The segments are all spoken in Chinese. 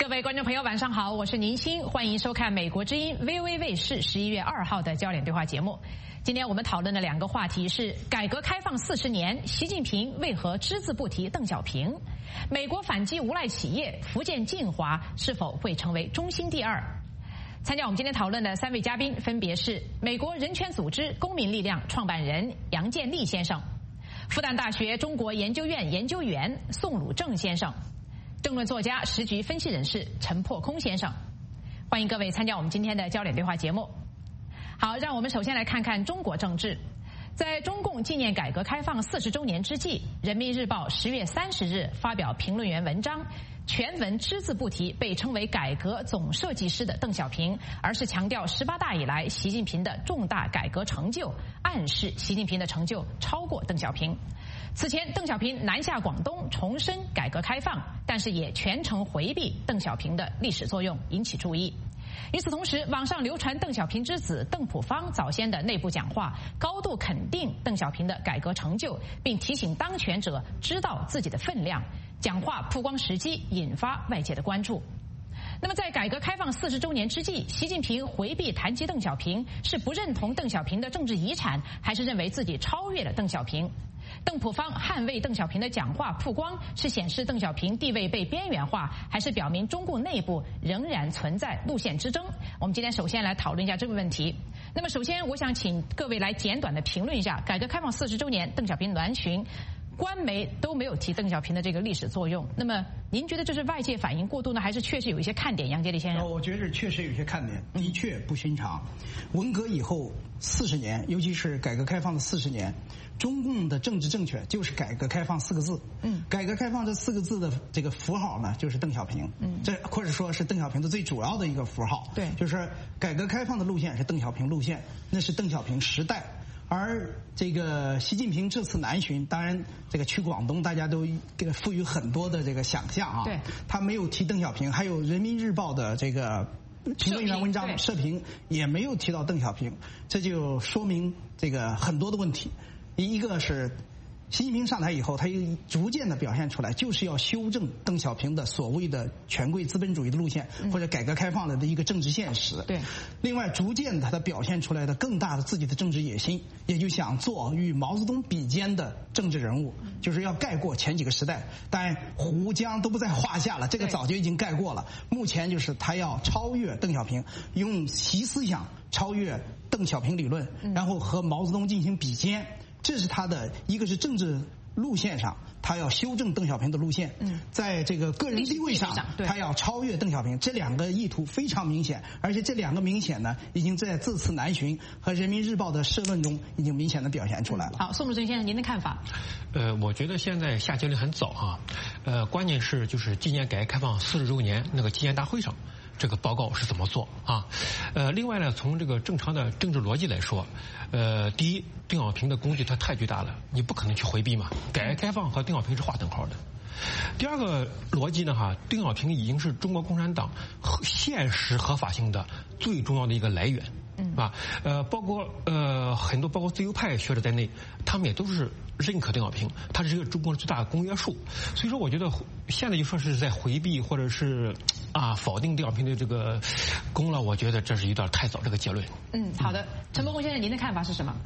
各位观众朋友，晚上好，我是宁鑫，欢迎收看美国之音 VOA 卫视11月2号的焦点对话节目。今天我们讨论的两个话题是：改革开放40年，习近平为何只字不提邓小平？美国反击无赖企业，福建晋华是否会成为中兴第二？参加我们今天讨论的三位嘉宾分别是美国人权组织公民力量创办人杨建立先生，复旦大学中国研究院研究员宋鲁正先生，政论作家、时局分析人士陈破空先生。欢迎各位参加我们今天的焦点对话节目。好，让我们首先来看看中国政治。在中共纪念改革开放40周年之际，人民日报10月30日发表评论员文章，全文只字不提被称为改革总设计师的邓小平，而是强调18大以来习近平的重大改革成就，暗示习近平的成就超过邓小平。此前，邓小平南下广东重申改革开放，但是也全程回避邓小平的历史作用，引起注意。与此同时，网上流传邓小平之子邓朴方早先的内部讲话，高度肯定邓小平的改革成就，并提醒当权者知道自己的分量。讲话曝光时机，引发外界的关注。那么，在改革开放40周年之际，习近平回避谈及邓小平，是不认同邓小平的政治遗产，还是认为自己超越了邓小平？邓朴方捍卫邓小平的讲话曝光，是显示邓小平地位被边缘化，还是表明中共内部仍然存在路线之争？我们今天首先来讨论一下这个问题。那么首先，我想请各位来简短的评论一下改革开放40周年，邓小平南巡，官媒都没有提邓小平的这个历史作用。那么您觉得这是外界反应过度呢，还是确实有一些看点？杨洁篪先生， 我觉得确实有些看点，的确不寻常。文革以后40年，尤其是改革开放的40年，中共的政治正确就是改革开放4个字。改革开放这4个字的这个符号呢，就是邓小平。这或者说是邓小平的最主要的一个符号。对，就是改革开放的路线是邓小平路线，那是邓小平时代。而这个习近平这次南巡，当然这个去广东，大家都给他赋予很多的这个想象啊。对，他没有提邓小平，还有人民日报的这个评论员文章社评也没有提到邓小平，这就说明这个很多的问题。一个是习近平上台以后，他又逐渐的表现出来，就是要修正邓小平的所谓的权贵资本主义的路线，或者改革开放的一个政治现实。对。另外，逐渐的他表现出来的更大的自己的政治野心，也就想做与毛泽东比肩的政治人物，就是要盖过前几个时代。但胡江都不在话下了，这个早就已经盖过了。目前就是他要超越邓小平，用习思想超越邓小平理论，然后和毛泽东进行比肩。这是他的一个是政治路线上，他要修正邓小平的路线；在这个个人地位上，他要超越邓小平。这两个意图非常明显，而且这两个明显呢，已经在这次南巡和人民日报的社论中已经明显的表现出来了。 好，宋鲁正先生，您的看法？ 我觉得现在下结论很早啊。关键是就是纪念改革开放40周年那个纪念大会上，这个报告是怎么做啊？另外呢，从这个正常的政治逻辑来说，第一，邓小平的功绩它太巨大了，你不可能去回避嘛。改革开放和邓小平是划等号的。第二个逻辑呢，邓小平已经是中国共产党现实合法性的最重要的一个来源。包括很多包括自由派学者在内，他们也都是认可邓小平，他是一个中国最大的公约数。所以说，我觉得现在就说是在回避或者是否定邓小平的这个功劳，我觉得这是有点太早这个结论。 好的，陈伯公先生，您的看法是什么？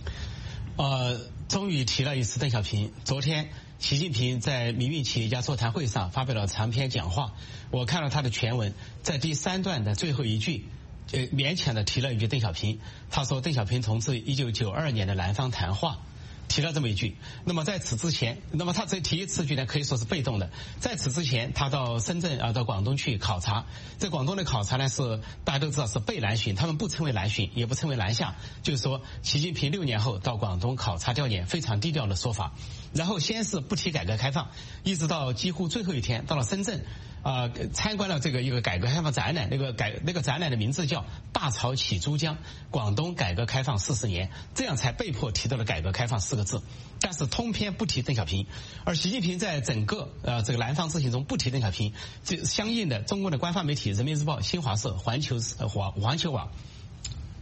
终于提了一次邓小平。昨天习近平在民运企业家座谈会上发表了长篇讲话，我看了他的全文，在第3段的最后一句勉强的提了一句邓小平。他说邓小平同志1992年的南方谈话，提了这么一句。那么在此之前，那么他这提此句呢，可以说是被动的。在此之前，他到深圳到广东去考察，在广东的考察呢是大家都知道是被南巡，他们不称为南巡，也不称为南下，就是说习近平6年后到广东考察调研，非常低调的说法。然后先是不提改革开放，一直到几乎最后一天到了深圳。参观了这个一个改革开放展览，那个展览的名字叫《大潮起珠江：广东改革开放40年》，这样才被迫提到了改革开放4个字。但是通篇不提邓小平，而习近平在整个这个南方之行中不提邓小平，这相应的中国的官方媒体人民日报、新华社、环球网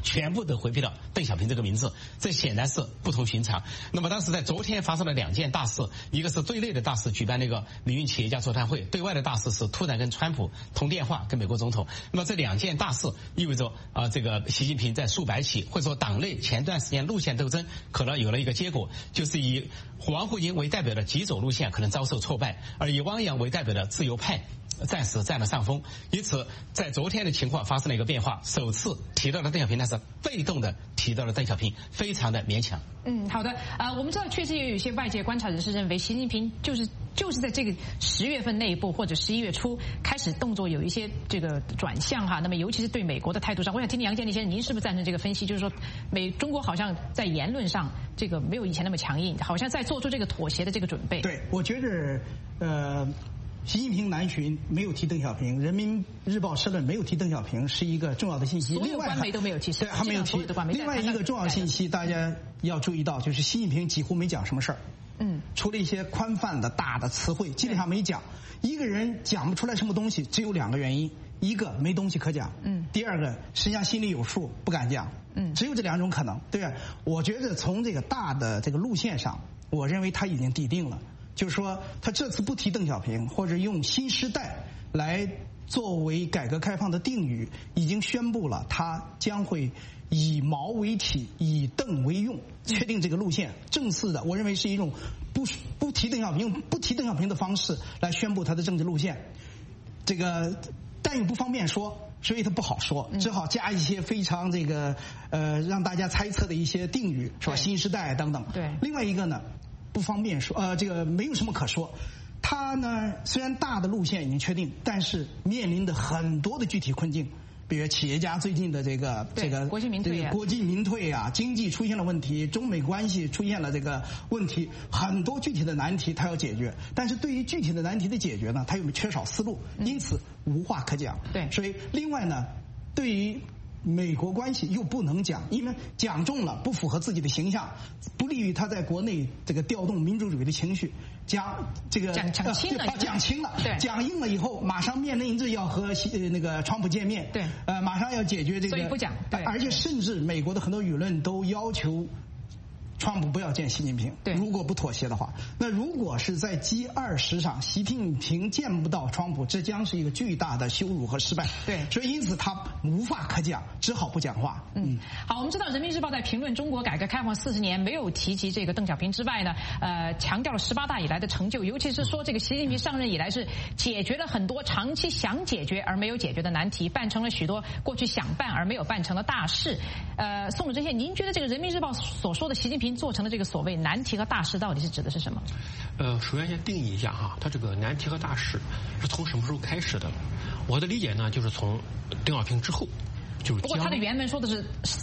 全部都回避了邓小平这个名字，这显然是不同寻常。那么当时在昨天发生了2件大事，一个是对内的大事，举办那个民运企业家座谈会；对外的大事是突然跟川普通电话，跟美国总统。那么这2件大事意味着这个习近平在数百起或者说党内前段时间路线斗争可能有了一个结果，就是以王沪宁为代表的极左路线可能遭受挫败，而以汪洋为代表的自由派暂时占了上风。因此在昨天的情况发生了一个变化，首次提到了邓小平，但是被动的提到了邓小平，非常的勉强。 好的，我们知道确实也有一些外界观察人士认为，习近平就是在这个10月份那一步或者11月初开始动作有一些这个转向哈。那么尤其是对美国的态度上，我想听听杨建立先生，您是不是赞成这个分析？就是说，中国好像在言论上这个没有以前那么强硬，好像在做出这个妥协的这个准备。 对，我觉得习近平南巡没有提邓小平，人民日报社论没有提邓小平，是一个重要的信息。 所有官媒都没有提， 对，还没有提。另外一个重要信息，大家要注意到，就是习近平几乎没讲什么事儿。除了一些宽泛的大的词汇，基本上没讲。一个人讲不出来什么东西，只有2个原因：一个没东西可讲，第二个实际上心里有数，不敢讲，只有这2种可能，对吧？我觉得从这个大的这个路线上，我认为他已经底定了。就是说，他这次不提邓小平，或者用新时代来作为改革开放的定语，已经宣布了他将会以毛为体，以邓为用，确定这个路线。正式的，我认为是一种不提邓小平的方式来宣布他的政治路线。这个但又不方便说，所以他不好说，只好加一些非常这个让大家猜测的一些定语，是吧？新时代等等。 对。另外一个呢，不方便说，这个没有什么可说。他呢，虽然大的路线已经确定，但是面临的很多的具体困境，比如企业家最近的这个国进民退啊，经济出现了问题，中美关系出现了这个问题，很多具体的难题他要解决。但是对于具体的难题的解决呢，他又缺少思路，因此无话可讲。 对， 所以另外呢，对于美国关系又不能讲，因为讲中了不符合自己的形象，不利于他在国内这个调动民主主义的情绪。讲轻了， 对， 讲硬了以后，马上面临着要和那个川普见面， 对， 马上要解决这个， 所以不讲，对， 而且甚至美国的很多舆论都要求川普不要见习近平， 对， 如果不妥协的话，那如果是在 G20 上习近平见不到川普，这将是一个巨大的羞辱和失败。 对， 所以因此他无话可讲，只好不讲话。 好，我们知道人民日报在评论中国改革开放40年没有提及这个邓小平之外呢，强调了18大以来的成就，尤其是说这个习近平上任以来是解决了很多长期想解决而没有解决的难题，办成了许多过去想办而没有办成的大事。宋主任，您觉得这个人民日报所说的习近平做成的这个所谓难题和大事到底是指的是什么？ 首先先定义一下哈，它这个难题和大事是从什么时候开始的？我的理解呢，就是从邓小平之后。 不过他的原文说的是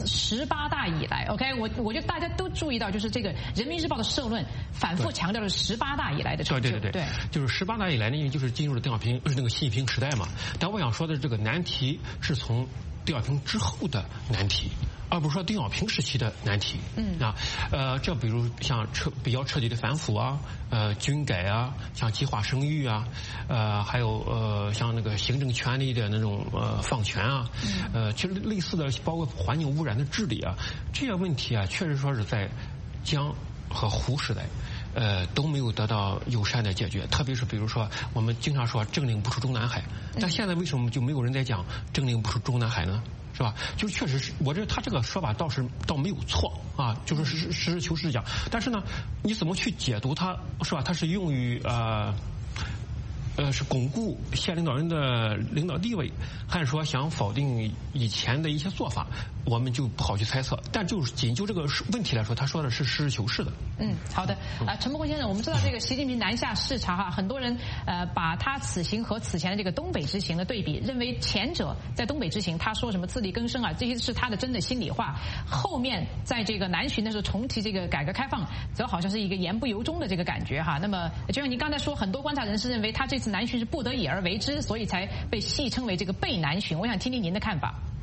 18大以来 ，OK， 我觉得大家都注意到，就是这个人民日报的社论反复强调了18大以来的成就。 对，就是18大以来呢，因为就是进入了那个习近平时代嘛。但我想说的这个难题是从邓小平之后的难题，而不是说邓小平时期的难题。这比如像比较彻底的反腐啊，军改啊，像计划生育啊，还有像那个行政权力的那种放权啊，其实类似的包括环境污染的治理啊，这些问题啊，确实说是在江和胡时代。都没有得到友善的解决，特别是比如说我们经常说政令不出中南海，但现在为什么就没有人在讲政令不出中南海呢？是吧？就确实是，我觉得他这个说法倒没有错啊，就是实事求是讲。但是呢，你怎么去解读它，是吧？它是用于是巩固县领导人的领导地位，还是说想否定以前的一些做法，我们就不好去猜测。但就这个问题来说，他说的是实事求是的。 好的。陈伯坤先生，我们知道这个习近平南下视察哈，很多人把他此行和此前的这个东北之行的对比，认为前者在东北之行他说什么自力更生啊，这些是他的真的心里话，后面在这个南巡的时候重提这个改革开放，则好像是一个言不由衷的这个感觉哈。那么就像您刚才说，很多观察人士认为他这次南巡是不得已而为之，所以才被戏称为这个被南巡。我想听听您的看法。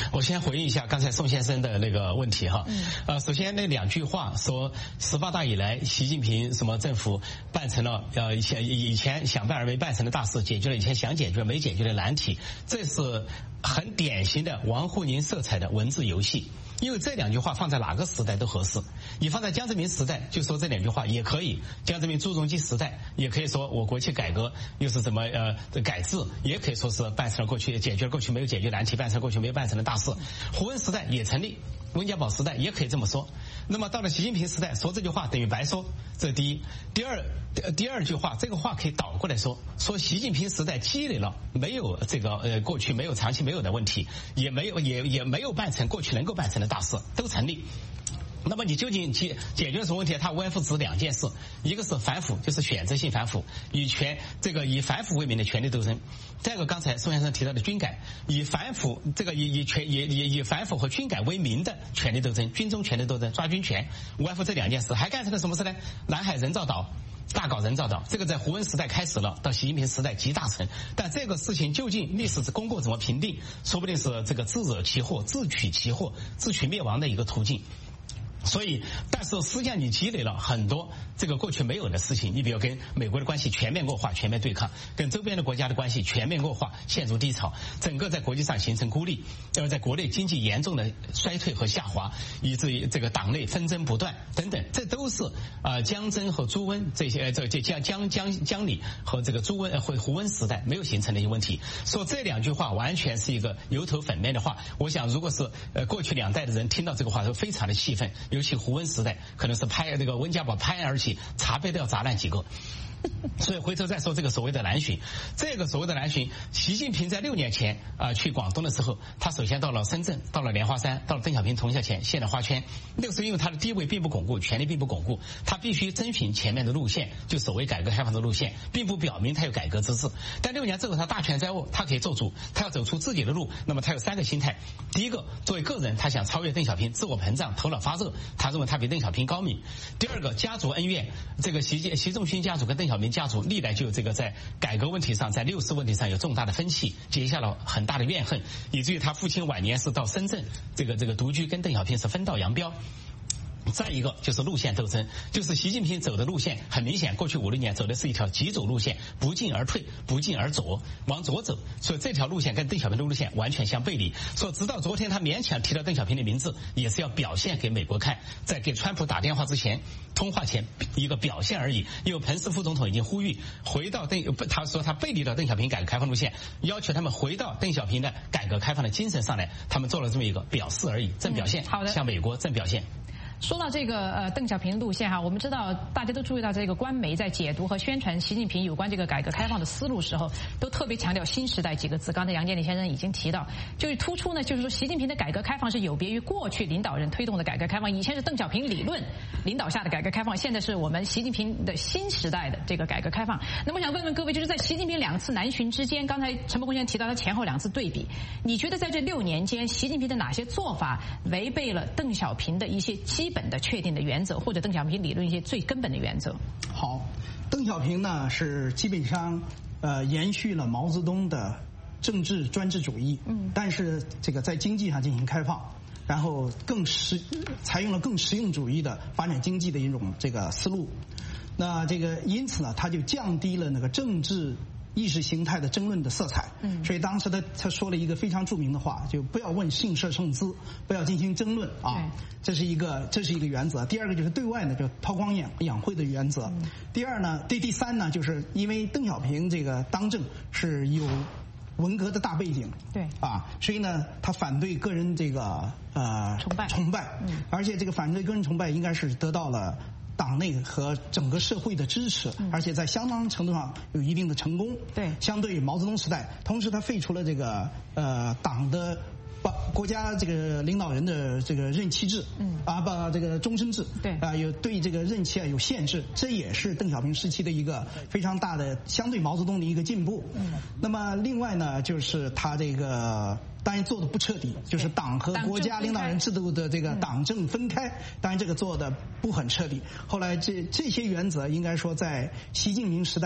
我先回应一下刚才宋先生的那个问题哈。首先那2句话说18大以来，习近平什么政府办成了以前想办而没办成的大事，解决了以前想解决没解决的难题，这是很典型的王沪宁色彩的文字游戏。因为这2句话放在哪个时代都合适，你放在江泽民时代就说这2句话也可以，江泽民、朱镕基时代也可以说我国企改革又是怎么改制，也可以说是办成了过去解决了过去没有解决难题，办成了过去没有办成的大事。胡温时代也成立，温家宝时代也可以这么说。那么到了习近平时代说这句话等于白说，这是第一。第二句话，这个话可以倒过来说习近平时代积累了没有这个过去没有长期没有的问题，也没有办成过去能够办成的大事，都成立。那么你究竟解决了什么问题？它无外乎指2件事，一个是反腐，就是选择性反腐，以反腐为名的权力斗争；再一个刚才宋先生提到的军改，以反腐和军改为名的权力斗争，军中权力斗争，抓军权，无外乎这2件事。还干成了什么事呢？南海人造岛。大搞人造岛，这个在胡温时代开始了，到习近平时代集大成。但这个事情究竟历史公过怎么评定，说不定是这个自惹其祸、自取其祸、自取灭亡的一个途径。所以，但是实际上你积累了很多这个过去没有的事情，你比如跟美国的关系全面恶化、全面对抗，跟周边的国家的关系全面恶化、陷入低潮，整个在国际上形成孤立，在国内经济严重的衰退和下滑，以至于这个党内纷争不断等等，这都是江曾和朱温这些江李和这个朱温和胡温时代没有形成的一个问题。说这2句话完全是一个油头粉面的话，我想如果是过去2代的人听到这个话都非常的气愤。尤其胡温时代可能是那个温家宝拍案而起，茶杯都要砸烂几个。所以回头再说这个所谓的南巡，这个所谓的南巡，习近平在6年前去广东的时候，他首先到了深圳，到了莲花山，到了邓小平铜像前献了花圈。那个时候因为他的地位并不巩固，权力并不巩固，他必须遵循前面的路线，就所谓改革开放的路线，并不表明他有改革之志。但6年之后他大权在握，他可以做主，他要走出自己的路。那么他有3个心态：第一个，作为个人他想超越邓小平，自我膨胀，头脑发热，他认为他比邓小平高明；第二个，家族恩怨，这个习仲勋家族跟邓小平家族历来就有这个在改革问题上，在六四问题上有重大的分歧，结下了很大的怨恨，以至于他父亲晚年是到深圳这个独居，跟邓小平是分道扬镳。再一个就是路线斗争，就是习近平走的路线很明显，过去5、6年走的是一条急走路线，不进而退，不进而左，往左走，所以这条路线跟邓小平的路线完全相背离。所以直到昨天他勉强提到邓小平的名字，也是要表现给美国看，在给川普打电话之前，通话前一个表现而已。因为彭斯副总统已经呼吁回到他说他背离了邓小平改革开放路线，要求他们回到邓小平的改革开放的精神上来，他们做了这么一个表示而已，正表现， 好的， 向美国正表现。 说到这个邓小平路线哈，我们知道大家都注意到这个官媒在解读和宣传习近平有关这个改革开放的思路时候，都特别强调新时代几个字。刚才杨建立先生已经提到，就是突出呢，就是说习近平的改革开放是有别于过去领导人推动的改革开放，以前是邓小平理论领导下的改革开放，现在是我们习近平的新时代的这个改革开放。那么我想问问各位，就是在习近平2次南巡之间，刚才陈伯公先生提到他前后2次对比，你觉得在这6年间，习近平的哪些做法违背了邓小平的一些基本的确定的原则，或者邓小平理论一些最根本的原则？ 好，邓小平呢是基本上延续了毛泽东的政治专制主义，但是这个在经济上进行开放，然后采用了更实用主义的发展经济的一种这个思路。那这个因此呢，他就降低了那个政治意识形态的争论的色彩，所以当时他说了一个非常著名的话，就不要问姓社姓资，不要进行争论啊，这是一个原则。第二个就是对外呢就韬光养晦的原则。第三呢，就是因为邓小平这个当政是有文革的大背景，对啊，所以呢他反对个人这个崇拜，而且这个反对个人崇拜应该是得到了党内和整个社会的支持，而且在相当程度上有一定的成功。对，相对于毛泽东时代，同时他废除了这个党的国家这个领导人的这个任期制，把这个终身制，对有对这个任期有限制，这也是邓小平时期的一个非常大的相对毛泽东的一个进步。那么另外呢，就是他这个当然做的不彻底，就是党和国家领导人制度的这个党政分开，当然这个做的不很彻底。后来这些原则应该说在习近平时代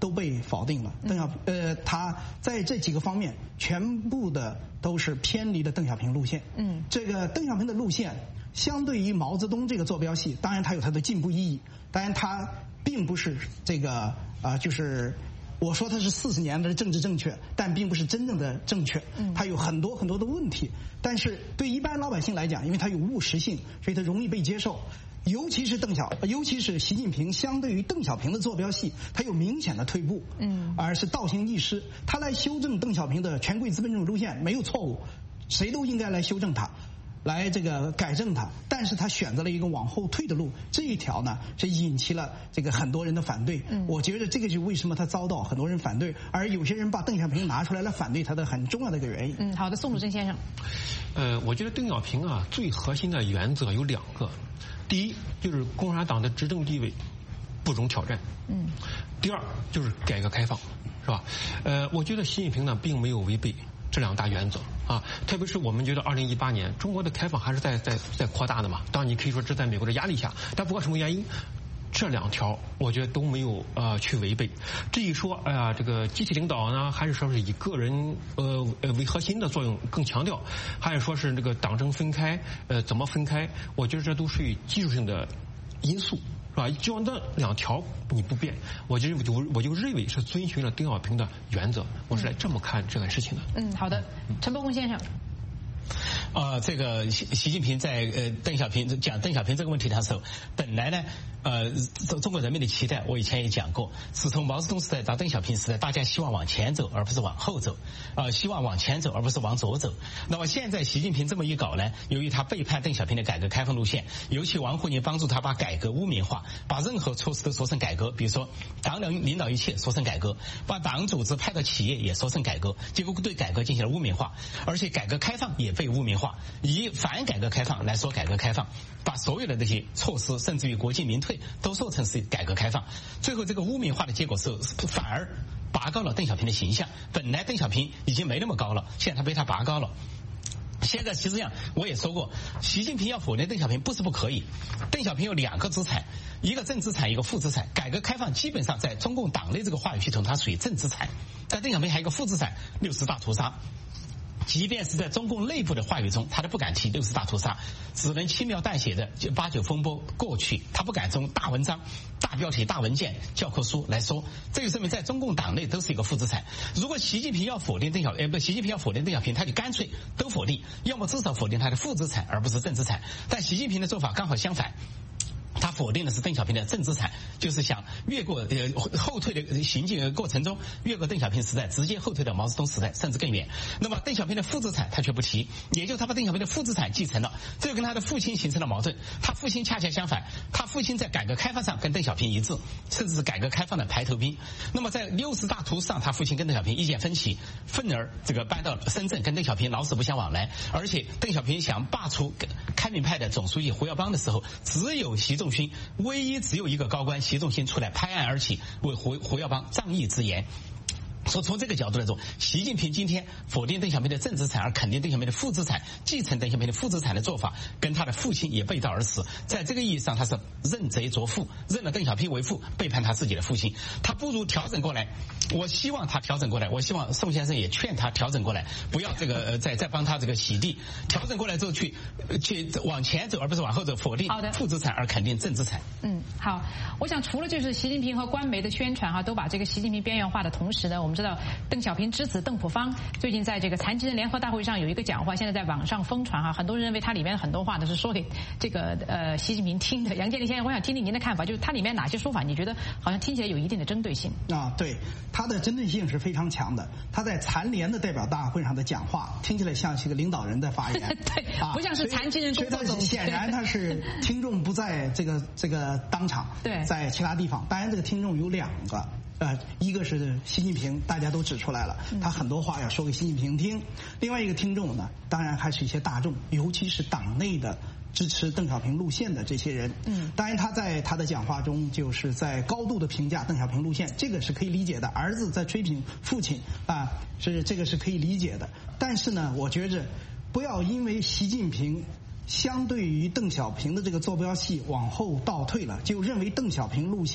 都被否定了。他在这几个方面全部的都是偏离了邓小平路线。这个邓小平的路线相对于毛泽东这个坐标系，当然它有它的进步意义，当然它并不是这个就是我说它是40年的政治正确，但并不是真正的正确，它有很多很多的问题。但是对一般老百姓来讲，因为它有务实性，所以它容易被接受。尤其是习近平相对于邓小平的坐标系，他有明显的退步，而是倒行逆施。他来修正邓小平的权贵资本主义路线没有错误，谁都应该来修正它，来这个改正它。但是他选择了一个往后退的路，这一条呢是引起了这个很多人的反对。我觉得这个就是为什么他遭到很多人反对，而有些人把邓小平拿出来反对他的很重要的一个原因。 好的，宋鲁珍先生。 我觉得邓小平啊最核心的原则有2个。第一就是共产党的执政地位不容挑战。第二就是改革开放，是吧？我觉得习近平呢并没有违背这2大原则啊，特别是我们觉得2018年中国的开放还是在扩大的嘛。当然你可以说这在美国的压力下，但不管什么原因，这2条我觉得都没有去违背。至于说这个集体领导呢，还是说是以个人为核心的作用更强调，还是说是这个党政分开怎么分开？我觉得这都属于技术性的因素，是吧？只要那2条你不变，我就认为是遵循了邓小平的原则。我是来这么看这个事情的。 好的，陈伯公先生。 这个习近平在讲邓小平这个问题的时候，本来呢，中国人民的期待，我以前也讲过，是从毛泽东时代到邓小平时代，大家希望往前走，而不是往后走，希望往前走，而不是往左走。那么现在习近平这么一搞呢，由于他背叛邓小平的改革开放路线，尤其王沪宁帮助他把改革污名化，把任何措施都说成改革，比如说党领导一切说成改革，把党组织派到企业也说成改革，结果对改革进行了污名化，而且改革开放也被污名化，以反改革开放来说改革开放，把所有的这些措施甚至于国进民退都说成是改革开放，最后这个污名化的结果是反而拔高了邓小平的形象。本来邓小平已经没那么高了，现在他被他拔高了。现在其实这样，我也说过，习近平要否定邓小平不是不可以。邓小平有2个资产，一个正资产，一个负资产。改革开放基本上在中共党内这个话语系统，它属于正资产，但邓小平还有一个负资产，60大屠杀。即便是在中共内部的话语中，他都不敢提60大屠杀，只能轻描淡写的89风波过去，他不敢从大文章、大标题、大文件、教科书来说。这就证明在中共党内都是一个负资产。如果习近平要否定习近平要否定邓小平，他就干脆都否定，要么至少否定他的负资产，而不是正资产。但习近平的做法刚好相反。他否定的是邓小平的正资产，就是想越过后退的行进过程中，越过邓小平时代，直接后退到毛泽东时代，甚至更远。那么邓小平的负资产他却不提，也就是他把邓小平的负资产继承了，这就跟他的父亲形成了矛盾。他父亲恰恰相反，他父亲在改革开放上跟邓小平一致，甚至是改革开放的排头兵。那么在60大屠杀上，他父亲跟邓小平意见分歧，愤而这个搬到深圳，跟邓小平老死不相往来。而且邓小平想罢黜开明派的总书记胡耀邦的时候，只有习仲勋，只有一个高官习仲勋出来拍案而起，为胡耀邦仗义直言。所以从这个角度来说，习近平今天否定邓小平的正资产而肯定邓小平的负资产，继承邓小平的负资产的做法，跟他的父亲也背道而驰。在这个意义上，他是认贼作父，认了邓小平为父，背叛他自己的父亲。他不如调整过来。我希望他调整过来，我希望宋先生也劝他调整过来，不要这个再帮他这个洗地。调整过来之后去往前走，而不是往后走，否定负资产而肯定正资产。 好，我想除了就是习近平和官媒的宣传都把这个习近平边缘化的同时呢，我们知道邓小平之子邓朴方最近在这个残疾人联合大会上有一个讲话，现在在网上疯传很多人认为他里面很多话呢是说给这个习近平听的。杨建立先生，我想听听您的看法，就是他里面哪些说法你觉得好像听起来有一定的针对性？ 对，他的针对性是非常强的。他在残联的代表大会上的讲话听起来像是一个领导人的发言对，不像是残疾人工作总监。 显然他是听众不在这个当场， 对， 在其他地方。当然这个听众有2个。一个是习近平，大家都指出来了，他很多话要说给习近平听。另外一个听众呢，当然还是一些大众，尤其是党内的支持邓小平路线的这些人。当然他在他的讲话中就是在高度的评价邓小平路线，这个是可以理解的。儿子在吹捧父亲这个是可以理解的。但是呢，我觉着不要因为习近平相对于邓小平的这个坐标系往后倒退了，就认为邓小平路线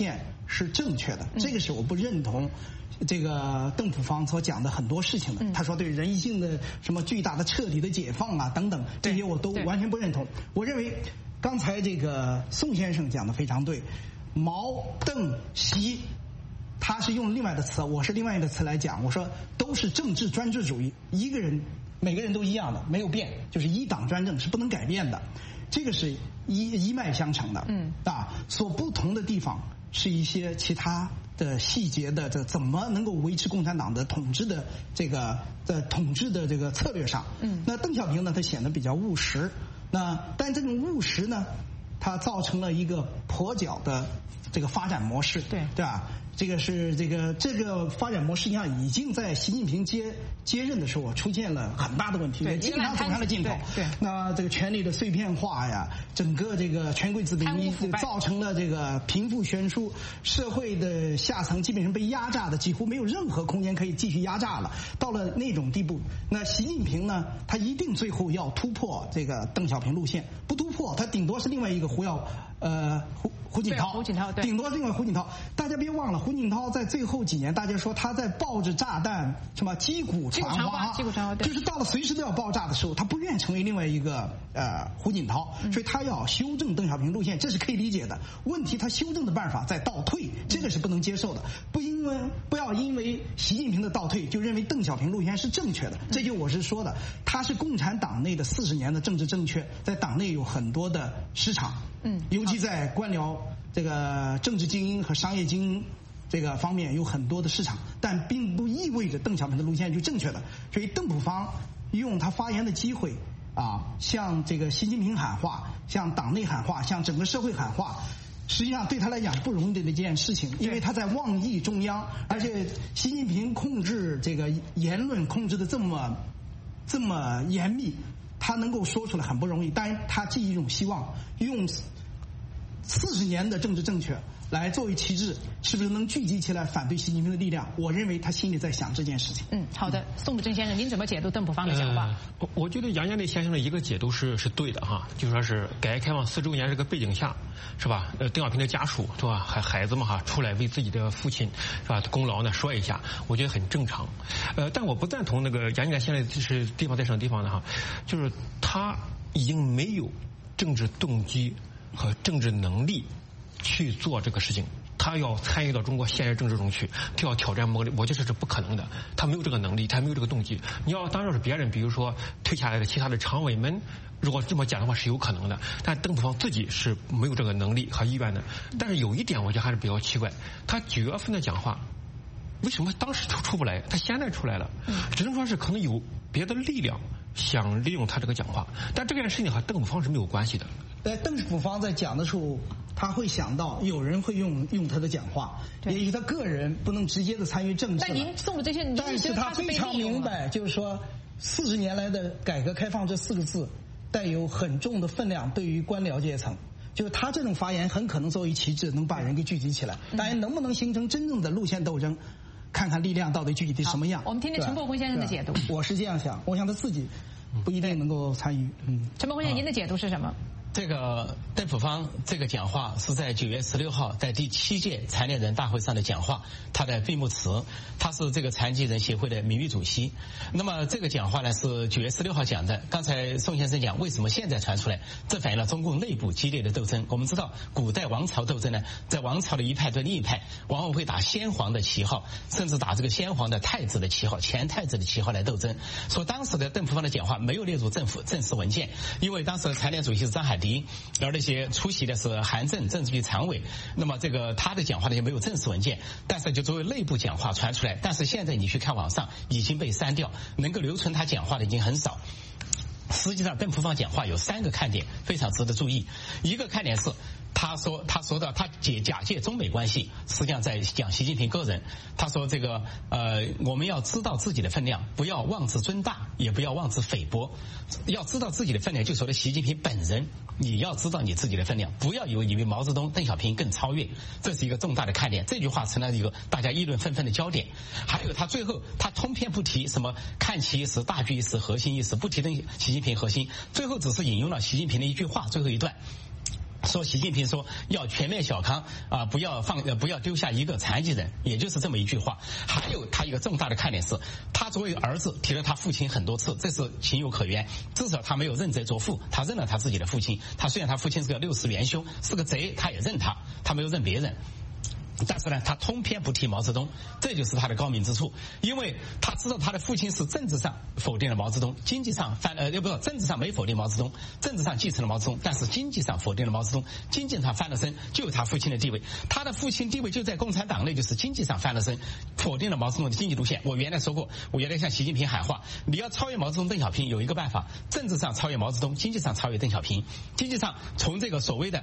是正确的，这个是我不认同这个邓普方所讲的很多事情的。他说对人性的什么巨大的彻底的解放啊等等，这些我都完全不认同。我认为刚才这个宋先生讲的非常对，毛邓习他是用另外的词，我是另外的词来讲，我说都是政治专制主义，每个人都一样的，没有变，就是一党专政是不能改变的，这个是一脉相承的。所不同的地方是一些其他的细节的怎么能够维持共产党的统治的这个策略上。那邓小平呢，他显得比较务实，但这种务实呢，它造成了一个跛脚的这个发展模式，对吧？这个发展模式上已经在习近平接任的时候出现了很大的问题，基本上走上了尽头。那这个权力的碎片化呀，整个这个权贵资本造成了这个贫富悬殊，社会的下层基本上被压榨的几乎没有任何空间可以继续压榨了，到了那种地步。那习近平呢，他一定最后要突破这个邓小平路线，不突破他顶多是另外一个胡锦涛，顶多是另外胡锦涛。大家别忘了，胡锦涛在最后几年，大家说他在抱着炸弹什么击鼓传花，就是到了随时都要爆炸的时候，他不愿成为另外一个胡锦涛，所以他要修正邓小平路线，这是可以理解的。问题他修正的办法在倒退，这个是不能接受的。不要因为习近平的倒退就认为邓小平路线是正确的，这就我是说的，他是共产党内的40年的政治正确，在党内有很多的市场，尤其在官僚这个政治精英和商业精英这个方面有很多的市场，但并不意味着邓小平的路线就正确的。所以邓普方用他发言的机会向这个习近平喊话，向党内喊话，向整个社会喊话，实际上对他来讲是不容易的一件事情，因为他在妄议中央，而且习近平控制这个言论控制的这么严密，他能够说出来很不容易。当然他寄一种希望，用40年的政治正确来作为旗帜，是不是能聚集起来反对习近平的力量？我认为他心里在想这件事情。 好的，宋子正先生，您怎么解读邓普方的讲话？ 我觉得杨家内先生的一个解读是对的哈，就说是改革开放4周年这个背景下，是吧？邓小平的家属是吧，孩子们出来为自己的父亲是吧功劳呢说一下，我觉得很正常。但我不赞同那个杨家内现在是地方在什么地方呢就是他已经没有政治动机和政治能力去做这个事情，他要参与到中国现实政治中去，他要挑战某个，我觉得这是不可能的。他没有这个能力，他没有这个动机。你要当然是别人，比如说退下来的其他的常委们，如果这么讲的话是有可能的。但邓普方自己是没有这个能力和意愿的。但是有一点，我觉得还是比较奇怪，他9月份的讲话，为什么当时出不来？他现在出来了，只能说是可能有别的力量想利用他这个讲话，但这件事情和邓普方是没有关系的。 邓普方在讲的时候，他会想到有人会用他的讲话，也许他个人不能直接的参与政治。 但您送的这些， 但是他非常明白，就是说40年来的改革开放这4个字带有很重的分量，对于官僚阶层。就是他这种发言很可能作为旗帜，能把人给聚集起来。当然，能不能形成真正的路线斗争，看看力量到底具体什么样。 我们听听陈伯坤先生的解读。 我是这样想，我想他自己不一定能够参与。 陈伯坤先生，您的解读是什么？ 这个邓普方这个讲话是在9月16号在第7届残疾人大会上的讲话，他的闭幕词，他是这个残疾人协会的名誉主席。那么这个讲话呢是9月16号讲的。刚才宋先生讲为什么现在传出来，这反映了中共内部激烈的斗争。我们知道古代王朝斗争呢，在王朝的一派对另一派，往往会打先皇的旗号，甚至打这个先皇的太子的旗号、前太子的旗号来斗争。说当时的邓普方的讲话没有列入政府正式文件，因为当时残联主席是张海迪，而那些出席的是韩正政治局常委，那么这个他的讲话呢也没有正式文件，但是就作为内部讲话传出来。但是现在你去看网上已经被删掉，能够留存他讲话的已经很少。实际上邓普方讲话有3个看点非常值得注意。一个看点是他说到他假借中美关系，实际上在讲习近平个人。他说这个我们要知道自己的分量，不要妄自尊大，也不要妄自菲薄。要知道自己的分量，就说的习近平本人，你要知道你自己的分量，不要以为毛泽东、邓小平更超越，这是一个重大的看点。这句话成了一个大家议论纷纷的焦点。还有他最后他通篇不提什么看齐意识、大局意识、核心意识，不提习近平核心，最后只是引用了习近平的一句话，最后一段。 说习近平说要全面小康啊，不要丢下一个残疾人，也就是这么一句话。还有他一个重大的看点是，他作为儿子提了他父亲很多次，这是情有可原，至少他没有认贼作父，他认了他自己的父亲。他虽然他父亲是个6世元凶，是个贼，他也认他没有认别人。但是呢，他通篇不提毛泽东，这就是他的高明之处。因为他知道他的父亲是政治上否定了毛泽东，经济上政治上没否定毛泽东，政治上继承了毛泽东，但是经济上否定了毛泽东，经济上翻了身，就有他父亲的地位。他的父亲地位就在共产党内，就是经济上翻了身，否定了毛泽东的经济路线。我原来说过，我原来向习近平喊话，你要超越毛泽东、邓小平有一个办法，政治上超越毛泽东，经济上超越邓小平。经济上从这个所谓的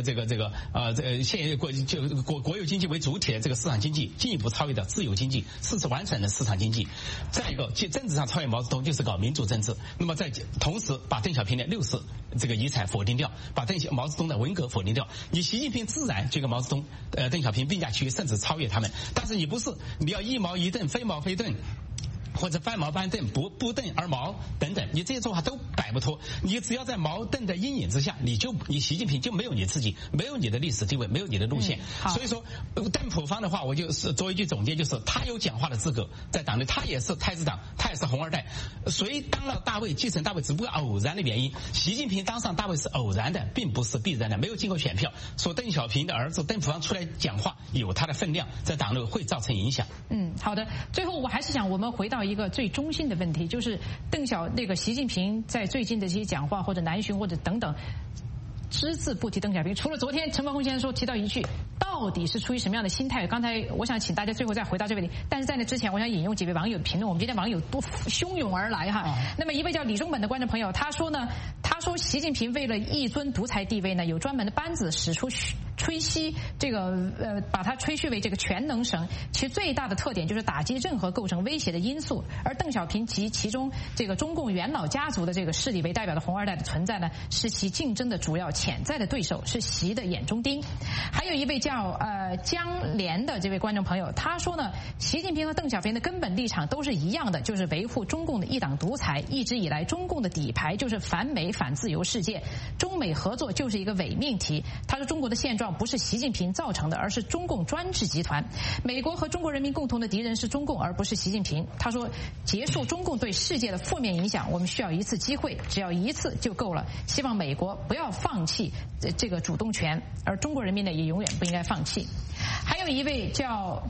国有经济为主体的这个市场经济，进一步超越到自由经济，是完全的市场经济。再一个，政治上超越毛泽东，就是搞民主政治。那么在同时把邓小平的6世这个遗产否定掉，把毛泽东的文革否定掉，你习近平自然就跟毛泽东、邓小平并驾齐驱，甚至超越他们。但是你不是，你要一毛一邓，非毛非邓。或者翻毛翻邓，不邓而毛等等，你这些做法都摆不脱。你只要在毛邓的阴影之下，你习近平就没有你自己，没有你的历史地位，没有你的路线。所以说，邓普方的话，我就是做一句总结，就是他有讲话的资格，在党内他也是太子党，他也是红二代。谁当了大位，继承大位，只不过偶然的原因。习近平当上大位是偶然的，并不是必然的，没有经过选票。说邓小平的儿子邓普方出来讲话，有他的分量，在党内会造成影响。 好的。最后我还是想我们回到一个最中心的问题，就是习近平在最近的这些讲话或者南巡或者等等，只字不提邓小平。除了昨天陈文宏先生提到一句，到底是出于什么样的心态？刚才我想请大家最后再回到这个问题，但是在那之前，我想引用几位网友的评论。我们今天网友都汹涌而来哈。那么一位叫李中本的观众朋友，他说习近平为了一尊独裁地位呢，有专门的班子使出吹嘘把它吹嘘为这个全能神，其最大的特点就是打击任何构成威胁的因素。而邓小平及其中这个中共元老家族的这个势力为代表的红二代的存在呢，是其竞争的主要潜在的对手，是习的眼中钉。还有一位叫江连的这位观众朋友，他说呢，习近平和邓小平的根本立场都是一样的，就是维护中共的一党独裁。一直以来，中共的底牌就是反美反自由世界，中美合作就是一个伪命题。他说中国的现状不是习近平造成的，而是中共专制集团。美国和中国人民共同的敌人是中共，而不是习近平。他说，结束中共对世界的负面影响，我们需要一次机会，只要一次就够了。希望美国不要放弃这个主动权，而中国人民呢也永远不应该放弃。还有一位叫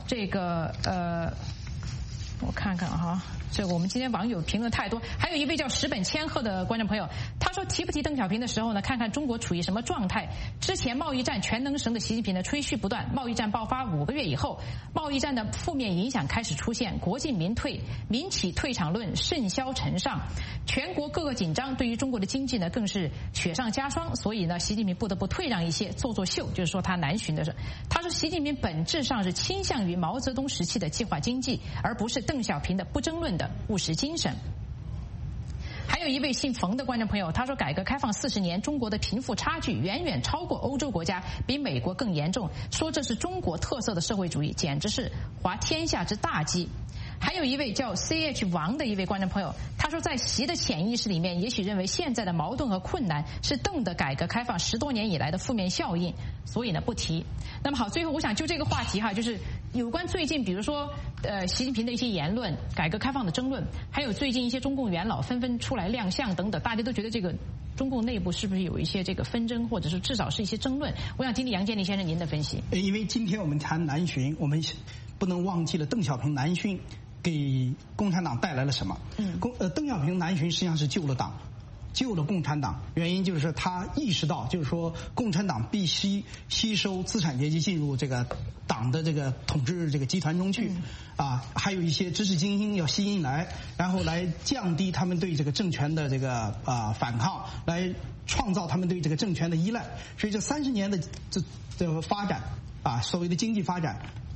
我看看哈，这个我们今天网友评论太多。还有一位叫石本千鹤的观众朋友，他说提不提邓小平的时候呢，看看中国处于什么状态。之前贸易战全能神的习近平呢吹嘘不断，贸易战爆发5个月以后，贸易战的负面影响开始出现，国进民退，民企退场论甚嚣尘上，全国各个紧张，对于中国的经济呢更是雪上加霜。所以呢，习近平不得不退让一些，做秀，就是说他南巡的是。他说习近平本质上是倾向于毛泽东时期的计划经济，而不是邓小平的不争论的务实精神。还有一位姓冯的观众朋友，他说改革开放40年，中国的贫富差距远远超过欧洲国家，比美国更严重，说这是中国特色的社会主义，简直是滑天下之大稽。还有一位叫 CH 王的一位观众朋友，他说在习的潜意识里面，也许认为现在的矛盾和困难是邓的改革开放10多年以来的负面效应，所以呢不提。那么好，最后我想就这个话题哈，就是有关最近比如说习近平的一些言论、改革开放的争论，还有最近一些中共元老纷纷出来亮相等等，大家都觉得这个中共内部是不是有一些这个纷争，或者是至少是一些争论？我想听听杨建立先生您的分析。 因为今天我们谈南巡，我们不能忘记了邓小平南巡给共产党带来了什么？邓小平南巡实际上是救了党，救了共产党。原因就是他意识到，就是说共产党必须吸收资产阶级进入这个党的这个统治这个集团中去，还有一些知识精英要吸引来，然后来降低他们对这个政权的这个反抗，来创造他们对这个政权的依赖。所以这30年的这发展所谓的经济发展。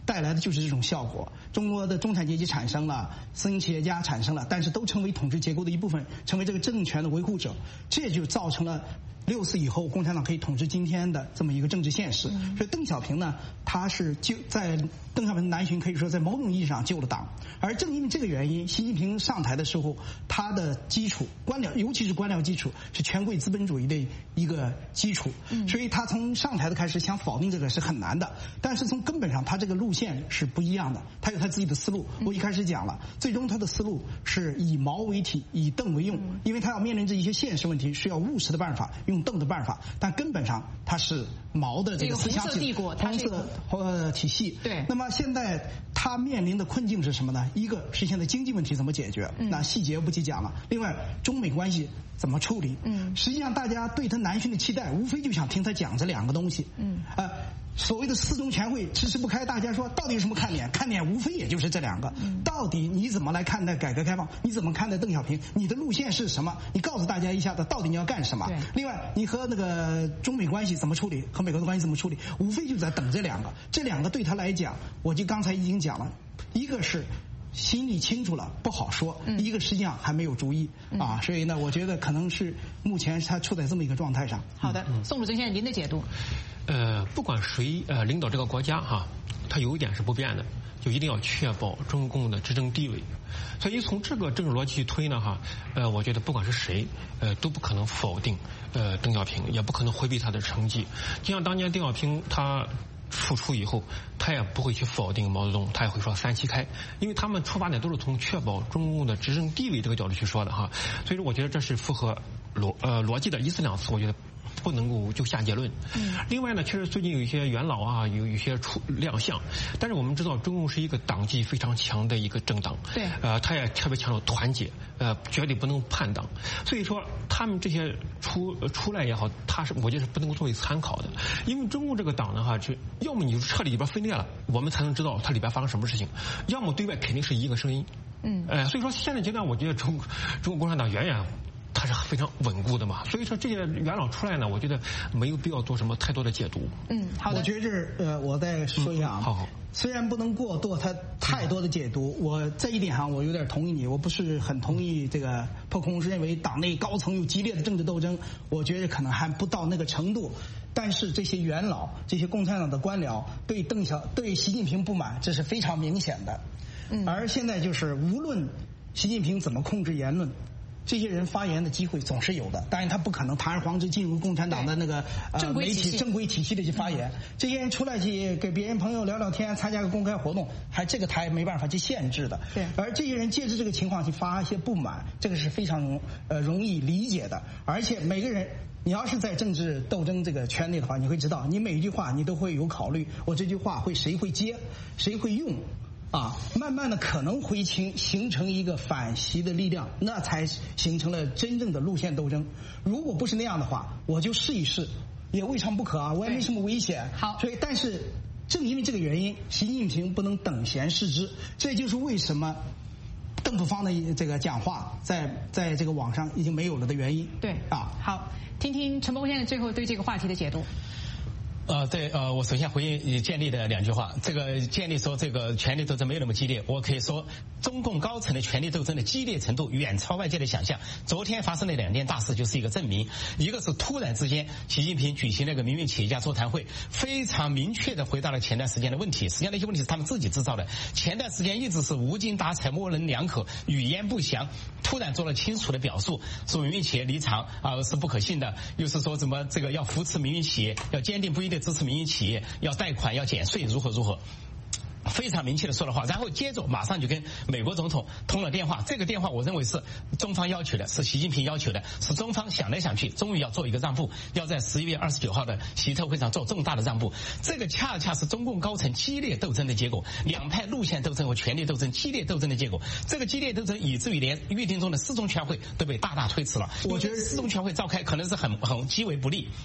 带来的就是这种效果。中国的中产阶级产生了，私营企业家产生了，但是都成为统治结构的一部分，成为这个政权的维护者，这就造成了64以后共产党可以统治今天的这么一个政治现实。所以邓小平呢，他是在邓小平的南巡可以说在某种意义上救了党，而正因为这个原因，习近平上台的时候，他的基础官僚，尤其是官僚基础是权贵资本主义的一个基础，所以他从上台的开始想否定这个是很难的。但是从根本上，他这个路线是不一样的，他有他自己的思路。我一开始讲了，最终他的思路是以毛为体，以邓为用，因为他要面临着一些现实问题，需要务实的办法，用邓的办法。但根本上他是毛的这个思想红色帝国， 红色体系。 对。 那么现在他面临的困境是什么呢？一个是现在经济问题怎么解决，那细节不去讲了。另外，中美关系怎么处理？实际上大家对他南巡的期待，无非就想听他讲这两个东西。所谓的四中全会迟迟不开，大家说到底有什么看点？看点无非也就是这两个。到底你怎么来看待改革开放？你怎么看待邓小平？你的路线是什么？你告诉大家一下子，到底你要干什么？另外，你和那个中美关系怎么处理？和美国的关系怎么处理？无非就在等这两个。这两个对他来讲，我就刚才已经讲了，一个是心里清楚了不好说，一个实际上还没有主意啊，所以呢，我觉得可能是目前他处在这么一个状态上。 好的，宋鲁生先生，您的解读？ 不管谁领导这个国家哈，他有一点是不变的，就一定要确保中共的执政地位。所以从这个政治逻辑去推呢哈，我觉得不管是谁，都不可能否定邓小平，也不可能回避他的成绩。就像当年邓小平他复出以后，他也不会去否定毛泽东，他也会说3七开，因为他们出发点都是从确保中共的执政地位这个角度去说的哈。所以说，我觉得这是符合逻辑的，一次两次，我觉得不能够就下结论。另外呢，确实最近有一些元老啊，有一些亮相，但是我们知道中共是一个党纪非常强的一个政党， 对， 他也特别强调团结，绝对不能叛党。所以说，他们这些出来也好，我觉得是不能够作为参考的，因为中共这个党呢哈，就要么你彻底里边分裂了，我们才能知道它里边发生什么事情；要么对外肯定是一个声音。所以说现在阶段，我觉得中国共产党远远它是非常稳固的嘛，所以说这些元老出来呢，我觉得没有必要做什么太多的解读。 好的。我觉得我再说一下啊， 好。 虽然不能过多它太多的解读，我这一点上我有点同意你，我不是很同意这个破空是认为党内高层有激烈的政治斗争，我觉得可能还不到那个程度。但是这些元老、这些共产党的官僚对习近平不满，这是非常明显的。而现在就是无论习近平怎么控制言论，这些人发言的机会总是有的，当然他不可能堂而皇之进入共产党的那个媒体正规体系的去发言。这些人出来去给别人朋友聊聊天，参加个公开活动，这个他也没办法去限制的。对。而这些人借着这个情况去发一些不满，这个是非常容易理解的。而且每个人，你要是在政治斗争这个圈内的话，你会知道，你每一句话你都会有考虑，我这句话谁会接，谁会用。慢慢的可能会形成一个反习的力量，那才形成了真正的路线斗争。如果不是那样的话，我就试一试，也未尝不可啊，我也没什么危险。 好， 所以但是正因为这个原因，习近平不能等闲视之，这就是为什么邓普方的这个讲话在这个网上已经没有了的原因。 对啊，好，听听陈伯先生最后对这个话题的解读。 我首先回应建立的2句话。这个建立说这个权力斗争没有那么激烈，我可以说中共高层的权力斗争的激烈程度远超外界的想象。昨天发生的2件大事就是一个证明，一个是突然之间习近平举行那个民运企业家座谈会，非常明确的回答了前段时间的问题，实际上那些问题是他们自己制造的。前段时间一直是无精打采、模棱两可、语焉不详，突然做了清楚的表述，说民运企业离场是不可信的，又是说怎么这个要扶持民运企业，要坚定不移的支持民营企业，要贷款，要减税，如何，非常明确的说了话。然后接着马上就跟美国总统通了电话。这个电话我认为是中方要求的，是习近平要求的，是中方想来想去终于要做一个让步，要在11月29号的习特会上做重大的让步。这个恰恰是中共高层激烈斗争的结果，两派路线斗争和权力斗争激烈斗争的结果。这个激烈斗争以至于连预定中的4中全会都被大大推迟了。我觉得4中全会召开可能是很极为不利。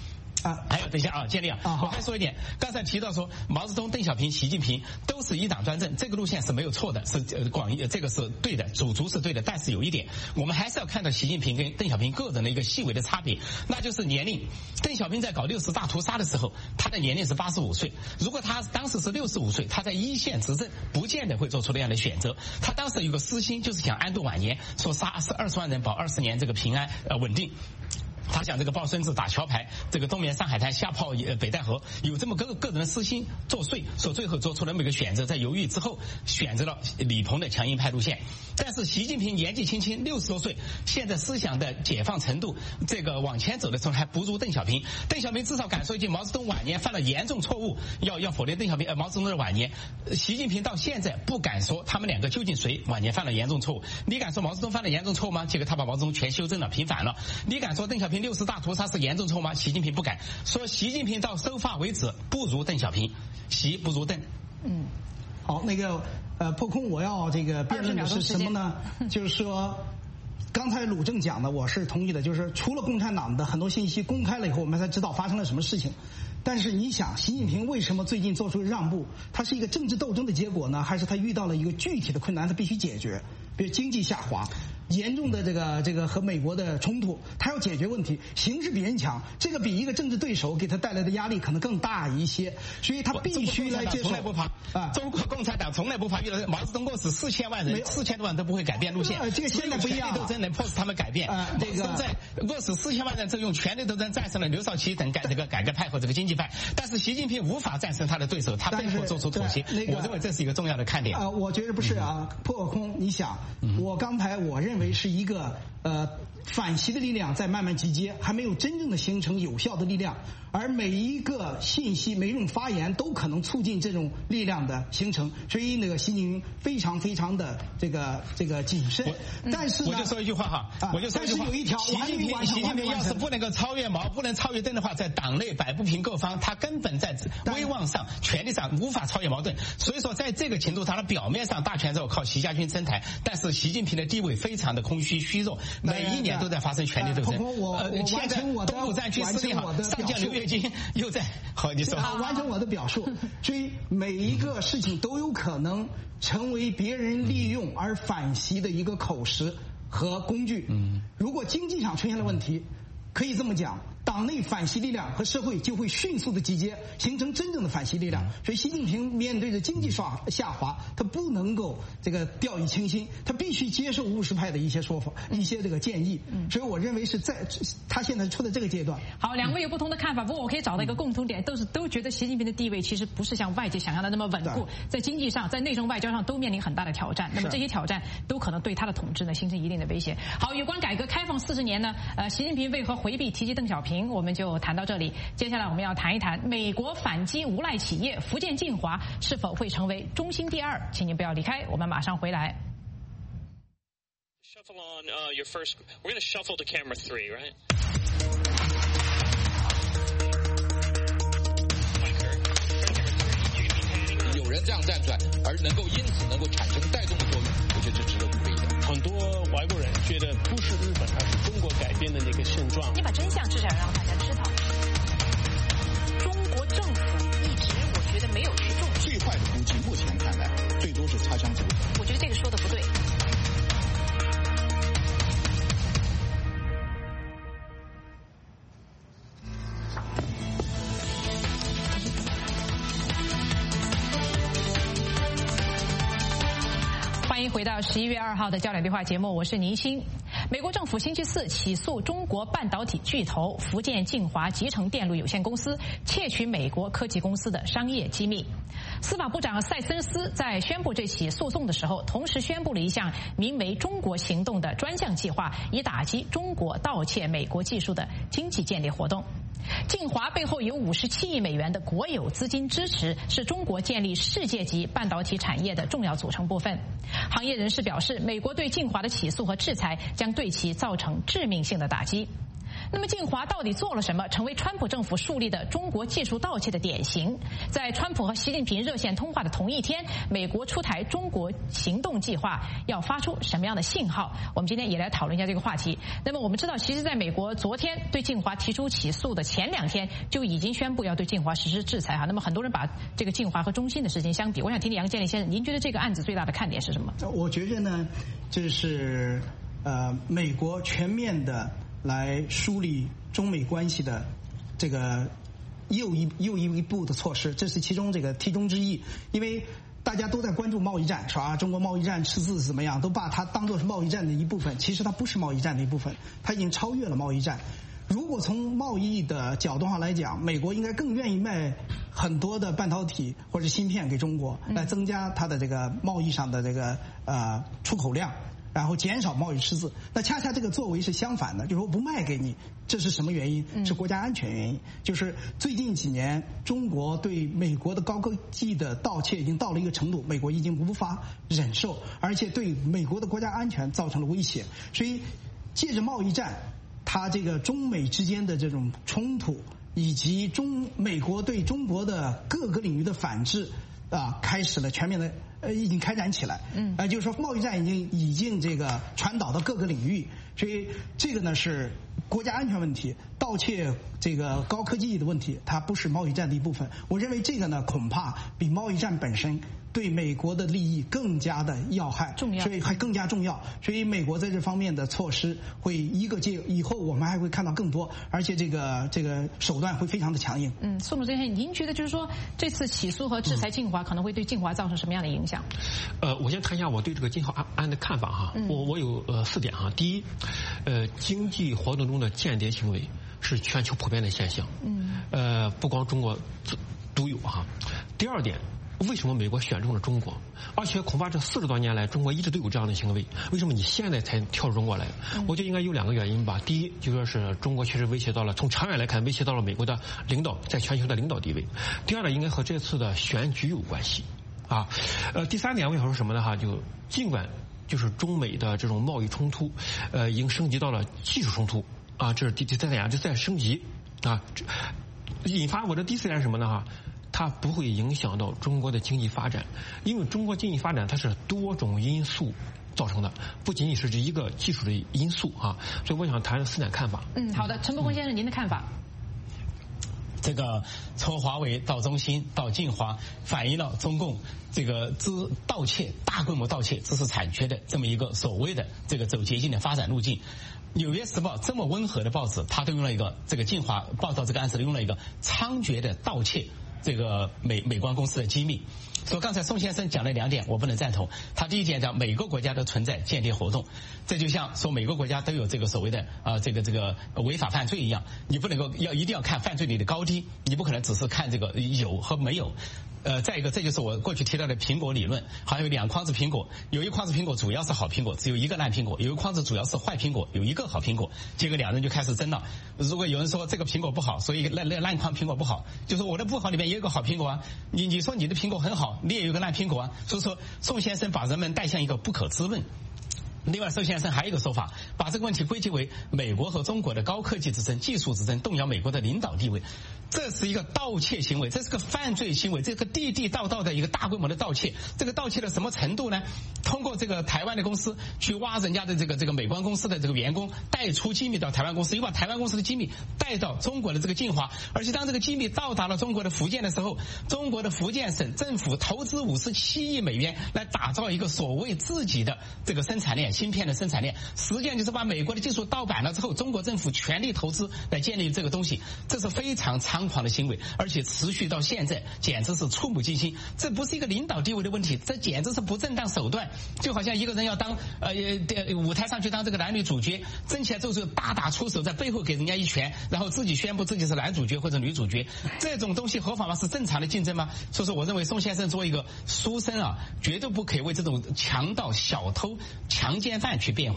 还有等一下啊，建立啊，我还说一点，刚才提到说毛泽东、邓小平、习近平都是一党专政，这个路线是没有错的，是这个是对的，主轴是对的，但是有一点，我们还是要看到习近平跟邓小平个人的一个细微的差别，那就是年龄。邓小平在搞60大屠杀的时候，他的年龄是85岁，如果他当时是65岁，他在一线执政，不见得会做出那样的选择。他当时有个私心，就是想安度晚年，说杀20万人保20年这个平安稳定。他想这个抱孙子打桥牌，这个东面上海滩下炮北戴河，有这么个人的私心作祟，所最后做出了每个选择，在犹豫之后选择了李鹏的强硬派路线。但是习近平年纪轻轻60多岁，现在思想的解放程度，这个往前走的时候还不如邓小平。邓小平至少敢说一句毛泽东晚年犯了严重错误，要否定邓小平毛泽东的晚年。习近平到现在不敢说他们两个究竟谁晚年犯了严重错误。你敢说毛泽东犯了严重错误吗？结果他把毛泽东全修正了，平反了。你敢说邓小平60大屠杀是严重错误吗？习近平不敢说。习近平到收发为止不如邓小平，习不如邓。 好，那个破空，我要这个辩论的是什么呢？就是说，刚才鲁正讲的，我是同意的，就是除了共产党的很多信息公开了以后，我们才知道发生了什么事情。但是你想，习近平为什么最近做出让步？他是一个政治斗争的结果呢，还是他遇到了一个具体的困难，他必须解决？比如经济下滑。严重的这个和美国的冲突，他要解决问题，形势比人强，这个比一个政治对手给他带来的压力可能更大一些，所以他必须来接受。 从来不怕中国共产党从来不怕遇到毛泽东饿死4000万人，4000多万都不会改变路线。 这个现在不一样， 权力斗争能迫使他们改变。这个在饿死4000万人之后，用权力斗争战胜了刘少奇等改革派和这个经济派，但是习近平无法战胜他的对手，他被迫做出妥协。我认为这是一个重要的看点。 我觉得不是啊，破空，你想，我刚才我认为是一个反习的力量在慢慢集结，还没有真正的形成有效的力量，而每一个信息、每一种发言都可能促进这种力量的形成，所以那个习近平非常的这个谨慎。但是我就说一句话哈， 但是有一条， 习近平要是不能够超越毛，不能超越邓的话，在党内摆不平各方，他根本在威望上、权力上无法超越毛盾。所以说，在这个程度上，他表面上大权在靠习家军撑台，但是习近平的地位非常的空虚虚弱，每一年都在发生权力斗争。现在东部战区司令上将刘跃金又在你说完成我的表述，所以每一个事情都有可能成为别人利用而反习的一个口实和工具。如果经济上出现了问题，可以这么讲，党内反习力量和社会就会迅速的集结，形成真正的反习力量。所以习近平面对着经济下滑，他不能够这个掉以轻心，他必须接受务实派的一些说法、一些这个建议。所以我认为是在他现在处在这个阶段。 好，两位有不同的看法，不过我可以找到一个共同点，都觉得习近平的地位其实不是像外界想象的那么稳固，在经济上、在内政外交上都面临很大的挑战。那么这些挑战都可能对他的统治呢形成一定的威胁。好，有关改革开放40年呢，习近平为何回避提及邓小平，我们就谈到这里。接下来我们要谈一谈美国反击无赖企业福建晋华是否会成为中兴第2，请您不要离开，我们马上回来。 Shuffle on your first. We're going to shuffle to camera 3, right? 有人这样站出来，而因此能够产生带动的作用，我觉得这值得鼓励的。 很多外国人觉得不是日本，而是中国改变的那个现状。 你把真相至少让大家知道。中国政府一直我觉得没有去重视。 最坏的估计，目前看来最多是擦枪走火。 我觉得这个说的不对。 欢迎回到11月2号的焦点对话节目，我是倪欣。美国政府星期4起诉中国半导体巨头福建晋华集成电路有限公司窃取美国科技公司的商业机密。司法部长塞森斯在宣布这起诉讼的时候，同时宣布了一项名为“中国行动”的专项计划，以打击中国盗窃美国技术的经济间谍活动。晋华背后有57亿美元的国有资金支持，是中国建立世界级半导体产业的重要组成部分。行业人士表示，美国对晋华的起诉和制裁将对其造成致命性的打击。 那么晋华到底做了什么，成为川普政府树立的中国技术盗窃的典型？在川普和习近平热线通话的同一天，美国出台中国行动计划，要发出什么样的信号？我们今天也来讨论一下这个话题。那么我们知道，其实在美国昨天对晋华提出起诉的前2天，就已经宣布要对晋华实施制裁哈。那么很多人把这个晋华和中兴的事情相比，我想听听杨建立先生，您觉得这个案子最大的看点是什么？ 我觉着呢，这是美国全面的来梳理中美关系的这个又一步的措施，这是其中这个题中之意。因为大家都在关注贸易战，说啊中国贸易战赤字怎么样，都把它当作是贸易战的一部分。其实它不是贸易战的一部分，它已经超越了贸易战。如果从贸易的角度上来讲，美国应该更愿意卖很多的半导体或者芯片给中国，来增加它的这个贸易上的这个出口量，然后减少贸易赤字。那恰恰这个作为是相反的，就是说不卖给你，这是什么原因？是国家安全原因。就是最近几年，中国对美国的高科技的盗窃已经到了一个程度，美国已经无法忍受，而且对美国的国家安全造成了威胁。所以借着贸易战，它这个中美之间的这种冲突，以及美国对中国的各个领域的反制开始了全面的已经开展起来。就是说贸易战已经这个传导到各个领域，所以这个呢是国家安全问题，盗窃这个高科技的问题，它不是贸易战的一部分。我认为这个呢恐怕比贸易战本身对美国的利益更加的要害，所以还更加重要。所以美国在这方面的措施会一个接以后我们还会看到更多，而且这个手段会非常的强硬。 宋主任，您觉得就是说这次起诉和制裁晋华可能会对晋华造成什么样的影响？ 我先谈一下我对这个晋华案的看法哈。我有4点哈。第一，经济活动中的间谍行为是全球普遍的现象，不光中国独有哈。第二点，为什么美国选中了中国？而且恐怕这40多年来，中国一直都有这样的行为。为什么你现在才跳出中国来？我觉得应该有2个原因吧。第一，就说是中国确实威胁到了，从长远来看，威胁到了美国的领导，在全球的领导地位。第二呢，应该和这次的选举有关系啊。第3点，我想说什么呢？哈，就尽管就是中美的这种贸易冲突，已经升级到了技术冲突啊，这是第3点，就在升级啊。引发我的第4点是什么呢？哈。它不会影响到中国的经济发展，因为中国经济发展它是多种因素造成的，不仅仅是这一个技术的因素啊。所以我想谈4点看法。 好的，陈伯宏先生，您的看法？ 这个从华为到中兴到晋华，反映了中共这个盗窃、大规模盗窃知识产权的这么一个所谓的这个走捷径的发展路径。纽约时报这么温和的报纸，它都用了一个这个晋华报道这个案子用了一个猖獗的盗窃这个美光公司的机密。所以刚才宋先生讲了2点，我不能赞同。他第一点讲每个国家都存在间谍活动，这就像说每个国家都有这个所谓的这个违法犯罪一样，你不能够一定要看犯罪率的高低，你不可能只是看这个有和没有。再一个，这就是我过去提到的苹果理论，好像有2筐子苹果，有一筐子苹果主要是好苹果，只有一个烂苹果；有一筐子主要是坏苹果，有一个好苹果。结果2人就开始争了。如果有人说这个苹果不好，所以烂筐苹果不好，就说我的不好里面也有个好苹果啊，你说你的苹果很好，你也有个烂苹果啊。所以说宋先生把人们带向一个不可知论。另外，宋先生还有一个说法，把这个问题归结为美国和中国的高科技之争、技术之争动摇美国的领导地位，这是一个盗窃行为，这是个犯罪行为，这个地地道道的一个大规模的盗窃。这个盗窃到什么程度呢？通过这个台湾的公司去挖人家的这个美光公司的这个员工，带出机密到台湾公司，又把台湾公司的机密带到中国的这个晋华。而且当这个机密到达了中国的福建的时候，中国的福建省政府投资57亿美元来打造一个所谓自己的这个生产链。芯片的生产链，实际上就是把美国的技术盗版了之后，中国政府全力投资来建立这个东西，这是非常猖狂的行为，而且持续到现在，简直是触目惊心。这不是一个领导地位的问题，这简直是不正当手段。就好像一个人要当舞台上去当这个男女主角，争起来就是大打出手，在背后给人家一拳，然后自己宣布自己是男主角或者女主角，这种东西合法吗？是正常的竞争吗？所以说，我认为宋先生作为一个书生啊，绝对不可以为这种强盗、小偷、强奸犯去辩护的。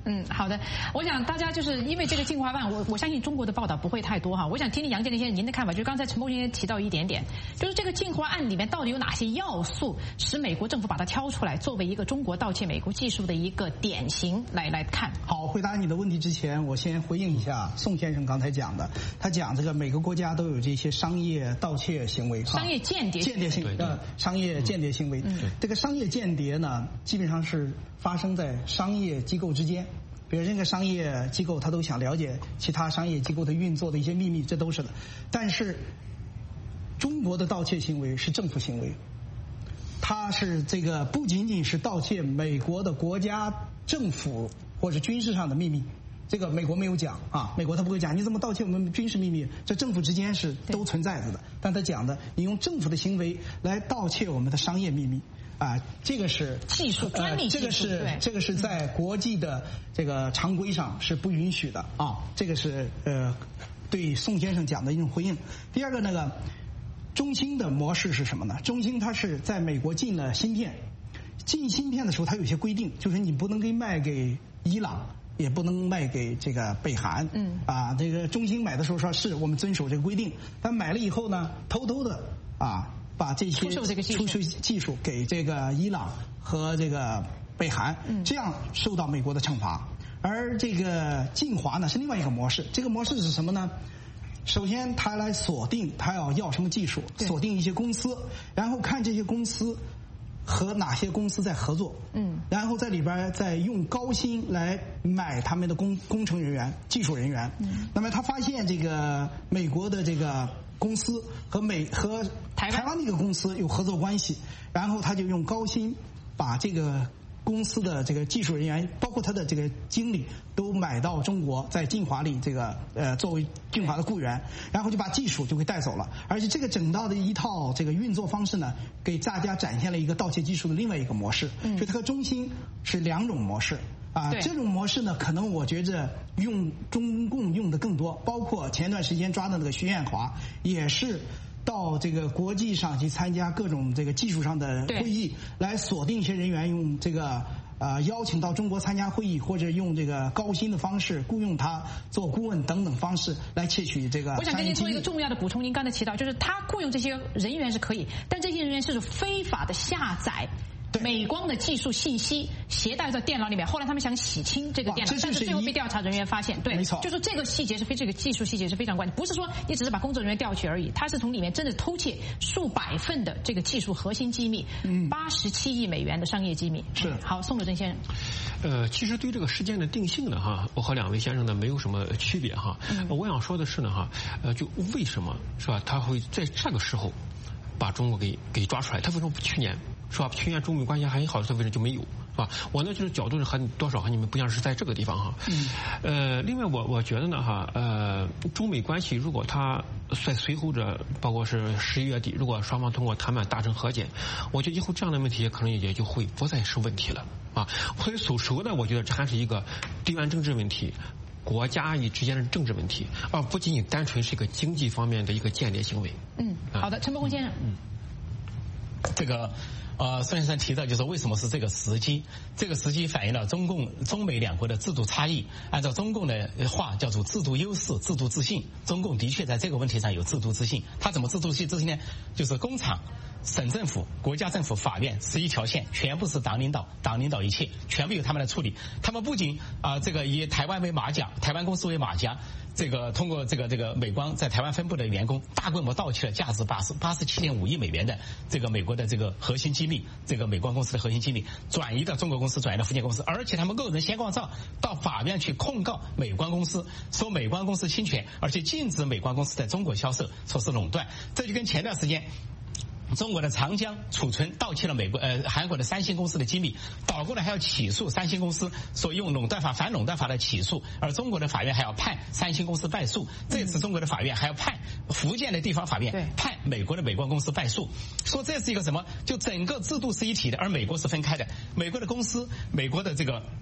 好的。我想大家就是因为这个进化案，我相信中国的报道不会太多哈。我想听听杨建林先生您的看法，就是刚才陈梦先生提到一点点，就是这个进化案里面到底有哪些要素使美国政府把它挑出来，作为一个中国盗窃美国技术的一个典型来看。 好，回答你的问题之前，我先回应一下宋先生刚才讲的，他讲这个每个国家都有这些商业盗窃行为， 商业间谍行为，商业间谍行为。这个商业间谍呢，基本上是发生在商业机构之间。比如这个商业机构，他都想了解其他商业机构的运作的一些秘密，这都是的。但是中国的盗窃行为是政府行为，它是这个不仅仅是盗窃美国的国家政府或者军事上的秘密，这个美国没有讲啊，美国他不会讲你怎么盗窃我们军事秘密，这政府之间是都存在着的。但他讲的，你用政府的行为来盗窃我们的商业秘密。这个是技术专利技术， 这个是在国际的这个常规上是不允许的啊。这个是对宋先生讲的一种回应。第二个那个中兴的模式是什么呢？中兴它是在美国进了芯片，进芯片的时候它有些规定，就是你不能卖给伊朗，也不能卖给这个北韩。这个中兴买的时候说是我们遵守这个规定，但买了以后呢，偷偷的把这些出售技术给这个伊朗和这个北韩，这样受到美国的惩罚。而这个晋华呢是另外一个模式，这个模式是什么呢？首先他来锁定他要什么技术，锁定一些公司，然后看这些公司和哪些公司在合作，然后在里边再用高薪来买他们的工程人员、技术人员。那么他发现这个美国的这个公司和台湾的一个公司有合作关系，然后他就用高薪把这个公司的这个技术人员，包括他的这个经理，都买到中国，在晋华里这个作为晋华的雇员，然后就把技术就给带走了。而且这个整套的一套这个运作方式呢，给大家展现了一个盗窃技术的另外一个模式。就它和中兴是两种模式。这种模式呢，可能我觉着中共用的更多，包括前段时间抓的那个徐艳华，也是到这个国际上去参加各种这个技术上的会议，来锁定一些人员，用这个邀请到中国参加会议，或者用这个高薪的方式雇佣他做顾问等等方式来窃取这个。 我想跟您做一个重要的补充，您刚才提到，就是他雇佣这些人员是可以，但这些人员是非法的下载美光的技术信息携带在电脑里面，后来他们想洗清这个电脑，但是最后被调查人员发现，对， 没错， 就是这个细节这个技术细节是非常关键，不是说你只是把工作人员调取而已，他是从里面真的偷窃数百份的这个技术核心机密，87亿美元的商业机密。 是。 好，宋德珍先生。 其实对这个事件的定性呢，我和两位先生呢没有什么区别哈。我想说的是呢就为什么是吧？他会在这个时候把中国给抓出来？他为什么不去年？是吧？去年中美关系还好，他为什么就没有？是吧？我呢就是角度是多少和你们不一样，是在这个地方哈。另外我觉得呢中美关系如果它在随后着，包括是11月底，如果双方通过谈判达成和解，我觉得以后这样的问题可能也就会不再是问题了啊。所以属实的，我觉得这还是一个地缘政治问题。国家与之间的政治问题，而不仅仅单纯是一个经济方面的一个间谍行为。 好的，陈伯公先生。 这个孙先生提到，就是为什么是这个时机？这个时机反映了中美两国的制度差异。按照中共的话，叫做制度优势、制度自信。中共的确在这个问题上有制度自信。它怎么制度自信呢？就是工厂、省政府、国家政府、法院11条线全部是党领导一切，全部由他们来处理。他们不仅这个以台湾为马甲，台湾公司为马甲，这个通过这个美光在台湾分部的员工大规模盗窃了价值87.5亿美元的这个美国的这个核心机密，这个美光公司的核心机密转移到中国公司，转移到福建公司，而且他们个人先光照到法院去控告美光公司，说美光公司侵权，而且禁止美光公司在中国销售，说是垄断。这就跟前段时间中国的长江储存盗窃了韩国的三星公司的机密，倒过来还要起诉三星公司，说用垄断法、反垄断法来起诉，而中国的法院还要判三星公司败诉。这次中国的法院还要判福建的地方法院判美国的美光公司败诉，说这是一个什么？就整个制度是一体的，而美国是分开的。美国的公司，美国的这个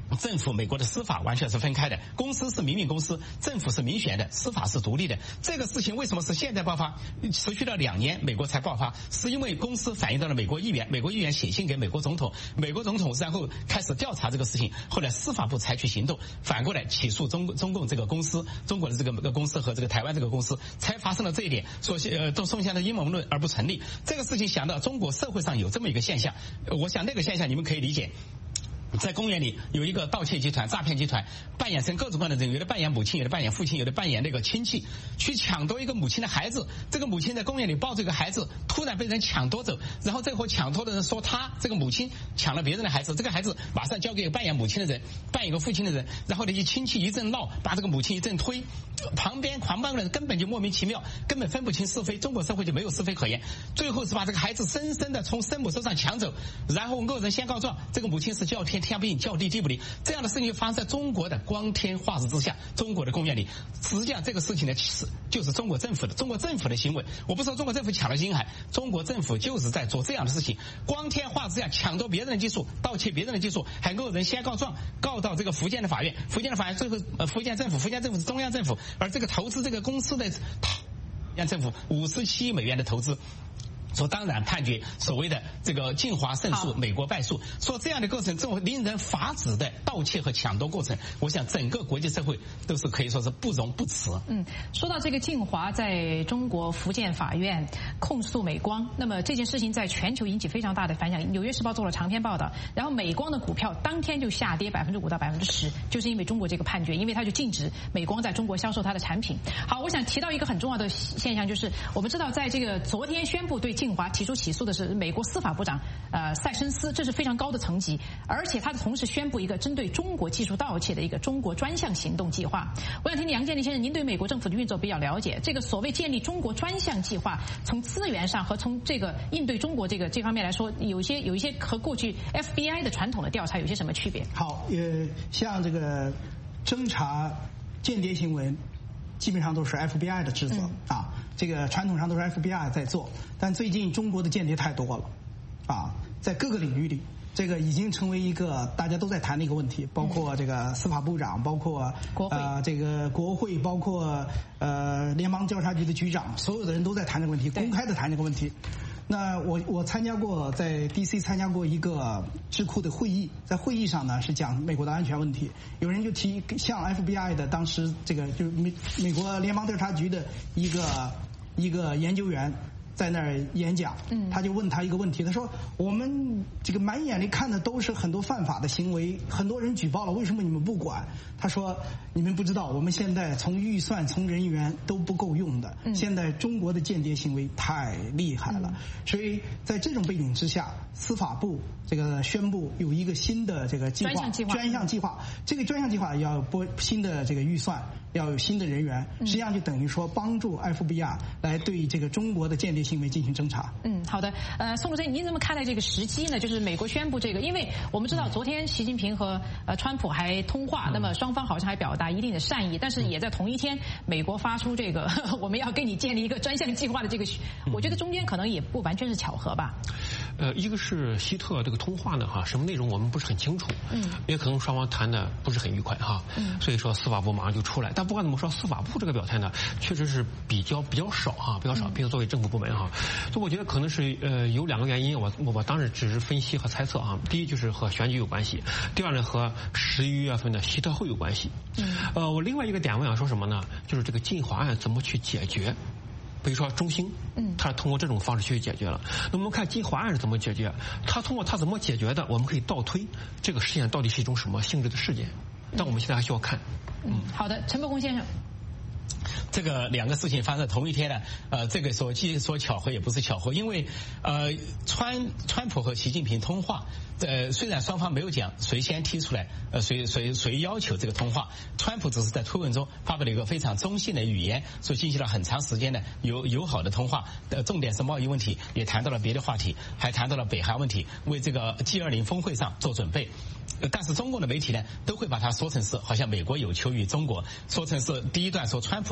政府、美国的司法完全是分开的，公司是民营公司，政府是民选的，司法是独立的。这个事情为什么是现在爆发，持续了2年，美国才爆发？是因为公司反映到了美国议员，美国议员写信给美国总统，美国总统然后开始调查这个事情，后来司法部采取行动，反过来起诉中共这个公司，中国的这个公司和这个台湾这个公司，才发生了这一点，说都送向的阴谋论而不成立。这个事情想到中国社会上有这么一个现象，我想那个现象你们可以理解。在公园里有一个盗窃集团、诈骗集团，扮演成各种各样的人，有的扮演母亲，有的扮演父亲，有的扮演那个亲戚，去抢夺一个母亲的孩子。这个母亲在公园里抱着一个孩子，突然被人抢夺走，然后这会抢夺的人说他这个母亲抢了别人的孩子，这个孩子马上交给扮演母亲的人、扮演一个父亲的人，然后呢，亲戚一阵闹，把这个母亲一阵推，旁边狂帮人根本就莫名其妙，根本分不清是非，中国社会就没有是非可言。最后是把这个孩子深深的从生母手上抢走，然后恶人先告状，这个母亲是叫天天不应，叫地地不灵，这样的事情发生在中国的光天化日之下，中国的公园里。实际上这个事情呢，就是中国政府的行为。我不说中国政府抢了金海，中国政府就是在做这样的事情，光天化日之下抢夺别人的技术，盗窃别人的技术，还恶人先告状，告到这个福建的法院，福建的法院最后福建政府是中央政府，而这个投资这个公司的中央政府57亿美元的投资。说当然判决所谓的这个晋华胜诉，美国败诉。说这样的过程，这种令人发指的盗窃和抢夺过程，我想整个国际社会都是可以说是不容不齿。 说到这个晋华在中国福建法院控诉美光，那么这件事情在全球引起非常大的反响。纽约时报做了长篇报道，然后美光的股票当天就下跌5%到10%，就是因为中国这个判决，因为它就禁止美光在中国销售它的产品。好，我想提到一个很重要的现象，就是我们知道在这个昨天宣布对晋华提出起诉的是美国司法部长塞申斯，这是非常高的层级，而且他同时宣布一个针对中国技术盗窃的一个中国专项行动计划。我想听听杨建立先生，您对美国政府的运作比较了解，这个所谓建立中国专项计划，从资源上和从这个应对中国这方面来说，有一些和过去 FBI 的传统的调查有些什么区别？ 好，像这个侦查间谍行为，基本上都是 FBI 的职责啊。这个传统上都是 FBI 在做，但最近中国的间谍太多了，啊，在各个领域里，这个已经成为一个大家都在谈的一个问题，包括这个司法部长，包括这个国会，包括联邦调查局的局长，所有的人都在谈这个问题，公开的谈这个问题。那我参加过，在 DC 参加过一个智库的会议，在会议上呢是讲美国的安全问题，有人就提向 FBI 的当时这个就是美国联邦调查局的一个研究员在那儿演讲，他就问他一个问题，他说我们这个满眼里看的都是很多犯法的行为，很多人举报了，为什么你们不管？他说你们不知道，我们现在从预算从人员都不够用的，现在中国的间谍行为太厉害了，所以在这种背景之下，司法部这个宣布有一个新的这个计划，专项计划，这个专项计划要拨新的这个预算，要有新的人员，实际上就等于说帮助 FBI 来对这个中国的间谍行为进行侦查。 好的。宋主任，您怎么看待这个时机呢？就是美国宣布这个，因为我们知道昨天习近平和川普还通话，那么双方好像还表达一定的善意，但是也在同一天，美国发出这个我们要给你建立一个专项计划的这个，我觉得中间可能也不完全是巧合吧。 一个是希特这个通话呢什么内容我们不是很清楚，也可能双方谈的不是很愉快所以说司法部马上就出来，但不管怎么说，司法部这个表态呢，确实是比较少比较少，毕竟作为政府部门所以我觉得可能是有2个原因，我当时只是分析和猜测第一就是和选举有关系，第二呢和11月份的希特会有关系。我另外一个点我想说什么呢？就是这个晋华案怎么去解决？比如说中兴，他是通过这种方式去解决了。那我们看晋华案是怎么解决？他通过他怎么解决的？我们可以倒推这个事件到底是一种什么性质的事件？但我们现在还需要看。 好的，陈伯公先生。 这个2个事情发生在同一天呢，这个既说巧合也不是巧合，因为川普和习近平通话，虽然双方没有讲谁先提出来，谁要求这个通话，川普只是在推文中发表了一个非常中性的语言，说进行了很长时间的友好的通话，重点是贸易问题，也谈到了别的话题，还谈到了北韩问题，为这个 G20 峰会上做准备。但是中共的媒体呢，都会把它说成是好像美国有求于中国，说成是第一段说川普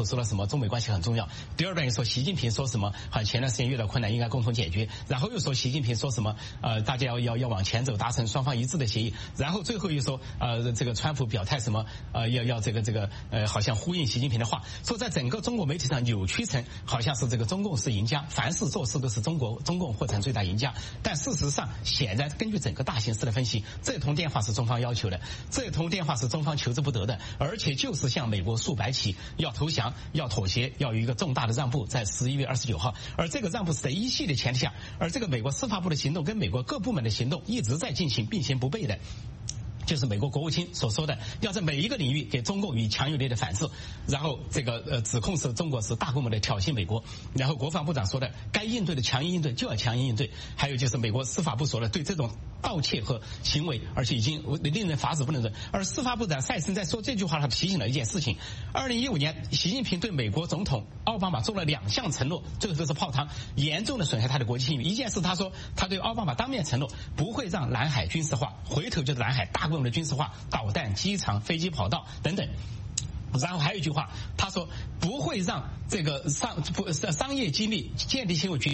普说了什么中美关系很重要，第二段又说习近平说什么，好像前段时间遇到困难应该共同解决，然后又说习近平说什么大家要往前走，达成双方一致的协议，然后最后又说这个川普表态什么要这个好像呼应习近平的话，说在整个中国媒体上扭曲成好像是这个中共是赢家，凡事做事都是中共获成最大赢家，但事实上显然根据整个大形势的分析，这通电话是中方要求的，这通电话是中方求之不得的，而且就是向美国竖白旗，要投降，要妥协，要有一个重大的让步，在11月29号，而这个让步是在一系列前提下，而这个美国司法部的行动跟美国各部门的行动一直在进行，并行不悖的。就是美国国务卿所说的，要在每一个领域给中共以强有力的反制，然后这个指控是中国是大规模的挑衅美国，然后国防部长说的，该应对的强硬应对就要强硬应对，还有就是美国司法部说的，对这种盗窃和行为，而且已经令人发指不能忍。而司法部长塞森在说这句话，他提醒了一件事情：2015年，习近平对美国总统奥巴马做了2项承诺，最后都是泡汤，严重的损害他的国际信誉。一件事，他说他对奥巴马当面承诺不会让南海军事化，回头就是南海大规模的军事化，导弹、机场、飞机跑道等等。然后还有一句话，他说不会让这个商业机密间谍行为局。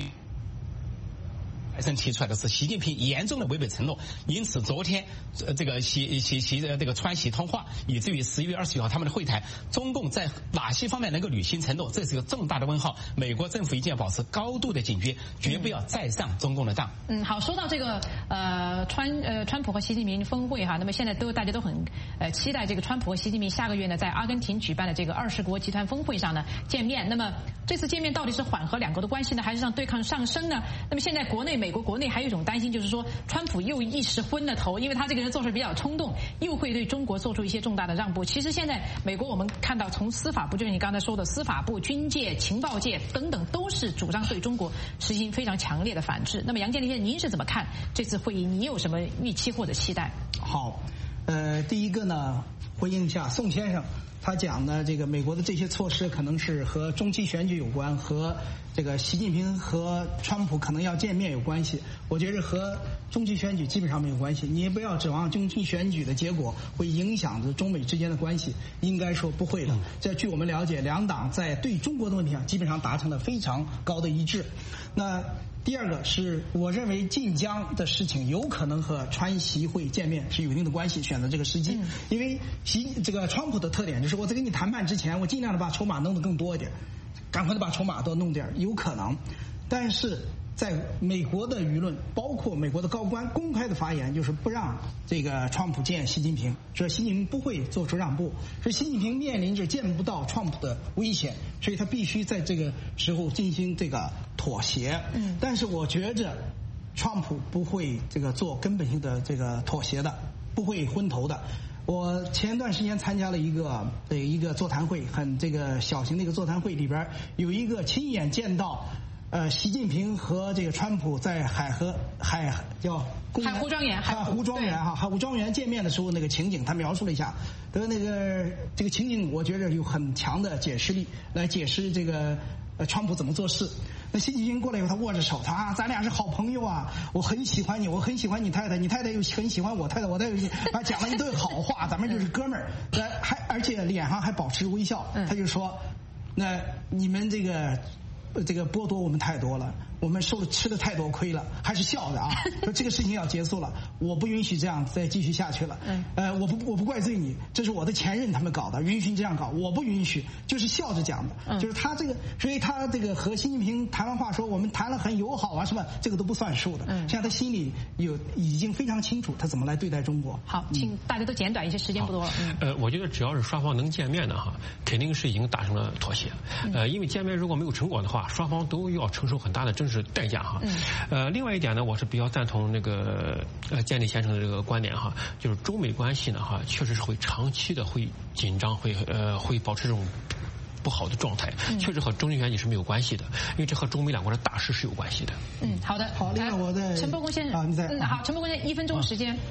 提出来的是习近平严重的违背承诺，因此昨天这个这个川习通话，以至于11月29号他们的会谈，中共在哪些方面能够履行承诺，这是个重大的问号。美国政府一定要保持高度的警觉，绝不要再上中共的当。 好，说到这个川普和习近平峰会哈，那么现在大家都很期待这个川普和习近平下个月呢在阿根廷举办的这个20国集团峰会上呢见面。那么这次见面到底是缓和两国的关系呢，还是让对抗上升呢？那么现在美国国内还有一种担心，就是说川普又一时昏了头，因为他这个人做事比较冲动，又会对中国做出一些重大的让步。其实现在美国我们看到，从司法部，就是你刚才说的司法部、军界、情报界等等，都是主张对中国实行非常强烈的反制。那么杨建立先生，您是怎么看这次会议？你有什么预期或者期待？ 好，第一个呢，回应一下宋先生。他讲呢，这个美国的这些措施可能是和中期选举有关，和这个习近平和川普可能要见面有关系。我觉得和中期选举基本上没有关系，你也不要指望中期选举的结果会影响着中美之间的关系，应该说不会的。这据我们了解，两党在对中国的问题上基本上达成了非常高的一致。那第二个是，我认为晋江的事情有可能和川习会见面是有一定的关系，选择这个时机，因为这个川普的特点就是我在跟你谈判之前，我尽量的把筹码弄得更多一点，赶快的把筹码多弄点，有可能。但是在美国的舆论，包括美国的高官公开的发言，就是不让这个川普见习近平，说习近平不会做出让步，说习近平面临着见不到川普的危险，所以他必须在这个时候进行这个妥协。但是我觉着川普不会这个做根本性的这个妥协的，不会昏头的。我前段时间参加了一个座谈会，很这个小型的一个座谈会，里边有一个亲眼见到习近平和这个川普在海湖庄园见面的时候那个情景，他描述了一下，这个情景我觉得有很强的解释力来解释这个川普怎么做事。那习近平过来以后，他握着手，他咱俩是好朋友啊，我很喜欢你，我很喜欢你太太，你太太又很喜欢我太太，我太太讲了一堆好话，咱们就是哥们儿，而且脸上还保持微笑。他就说，那你们这个剥夺我们太多了，我们吃了太多亏了，还是笑的啊。说这个事情要结束了，我不允许这样再继续下去了。我不怪罪你，这是我的前任他们搞的，允许你这样搞，我不允许，就是笑着讲的。就是他这个，所以他这个和习近平谈完话说我们谈了很友好啊什么，这个都不算数的。现在他心里已经非常清楚他怎么来对待中国。 好，请大家都简短一些，时间不多了。 我觉得只要是双方能见面的哈，肯定是已经达成了妥协。因为见面如果没有成果的话，双方都要承受很大的政治代价哈。另外一点呢，我是比较赞同那个建立先生的这个观点哈，就是中美关系呢哈，确实是会长期的会紧张，会保持这种不好的状态，确实和中期选举是没有关系的，因为这和中美两国的大事是有关系的。 好的， 好，另外我的陈伯公先生， 你在好，陈伯公先生1分钟时间。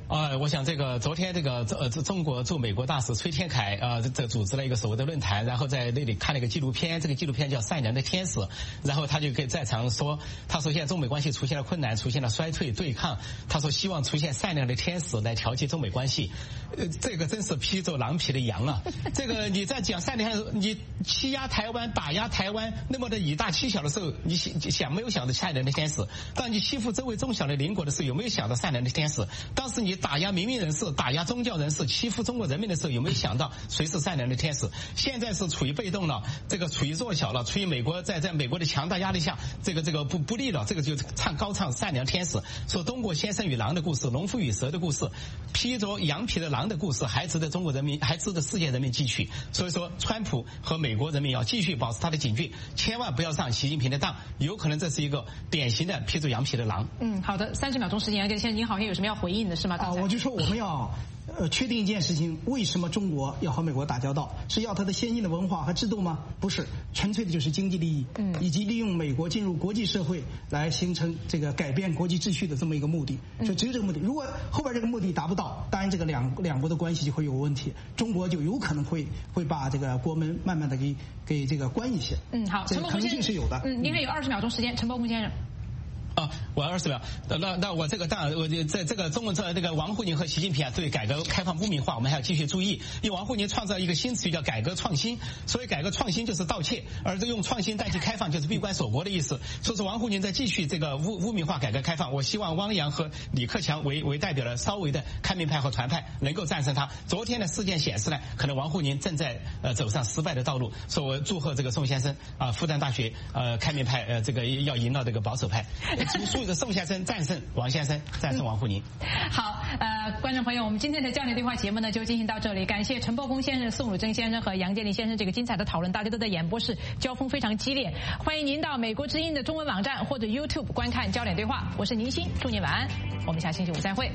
我想这个昨天这个中国驻美国大使崔天凯这组织了一个所谓的论坛，然后在那里看了一个纪录片，这个纪录片叫《善良的天使》，然后他就给在场说，他说现在中美关系出现了困难，出现了衰退对抗，他说希望出现善良的天使来调节中美关系，这个真是披着狼皮的羊啊！这个你在讲善良，你欺压台湾、打压台湾那么的以大欺小的时候，你没有想到善良的天使？当你欺负周围中小的邻国的时候，有没有想到善良的天使？当时你打压民营人士、打压宗教人士、欺负中国人民的时候，有没有想到谁是善良的天使？现在是处于被动了，这个处于弱小了，处于美国在美国的强大压力下，这个不利了，这个就高唱善良天使，说中国先生与狼的故事，农夫与蛇的故事，披着羊皮的狼的故事，还值得中国人民，还值得世界人民汲取。所以说，川普和美国人民要继续保持他的警觉，千万不要上习近平的当，有可能这是一个典型的披着羊皮的狼。 好的，30秒钟时间，现在您好像有什么要回应的是吗？ 我就说我们要确定一件事情，为什么中国要和美国打交道？是要它的先进的文化和制度吗？不是，纯粹的就是经济利益，以及利用美国进入国际社会来形成这个改变国际秩序的这么一个目的。所以只有这个目的，如果后边这个目的达不到，当然这个两国的关系就会有问题，中国就有可能会把这个国门慢慢的给这个关一些。 好， 这个可能性是有的。 您还有20秒钟时间，陈伯公先生。 我20秒。那我这个当然，我在这个中国这个王沪宁和习近平对改革开放污名化，我们还要继续注意。因为王沪宁创造一个新词语叫改革创新，所以改革创新就是盗窃，而用创新代替开放就是闭关锁国的意思。所以说王沪宁在继续这个污名化改革开放。我希望汪洋和李克强为代表了稍微的开明派和团派能够战胜他。昨天的事件显示呢，可能王沪宁正在走上失败的道路。所以我祝贺这个宋先生复旦大学开明派这个要赢到这个保守派。祝贺宋先生战胜王先生，战胜王沪宁。 好，观众朋友，我们今天的焦点对话节目呢就进行到这里，感谢陈伯公先生、宋汝珍先生和杨建立先生这个精彩的讨论，大家都在演播室，交锋非常激烈。欢迎您到美国之音的中文网站或者 YouTube 观看焦点对话。我是宁欣，祝您晚安，我们下星期五再会。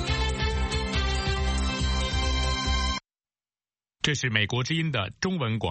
这是美国之音的中文广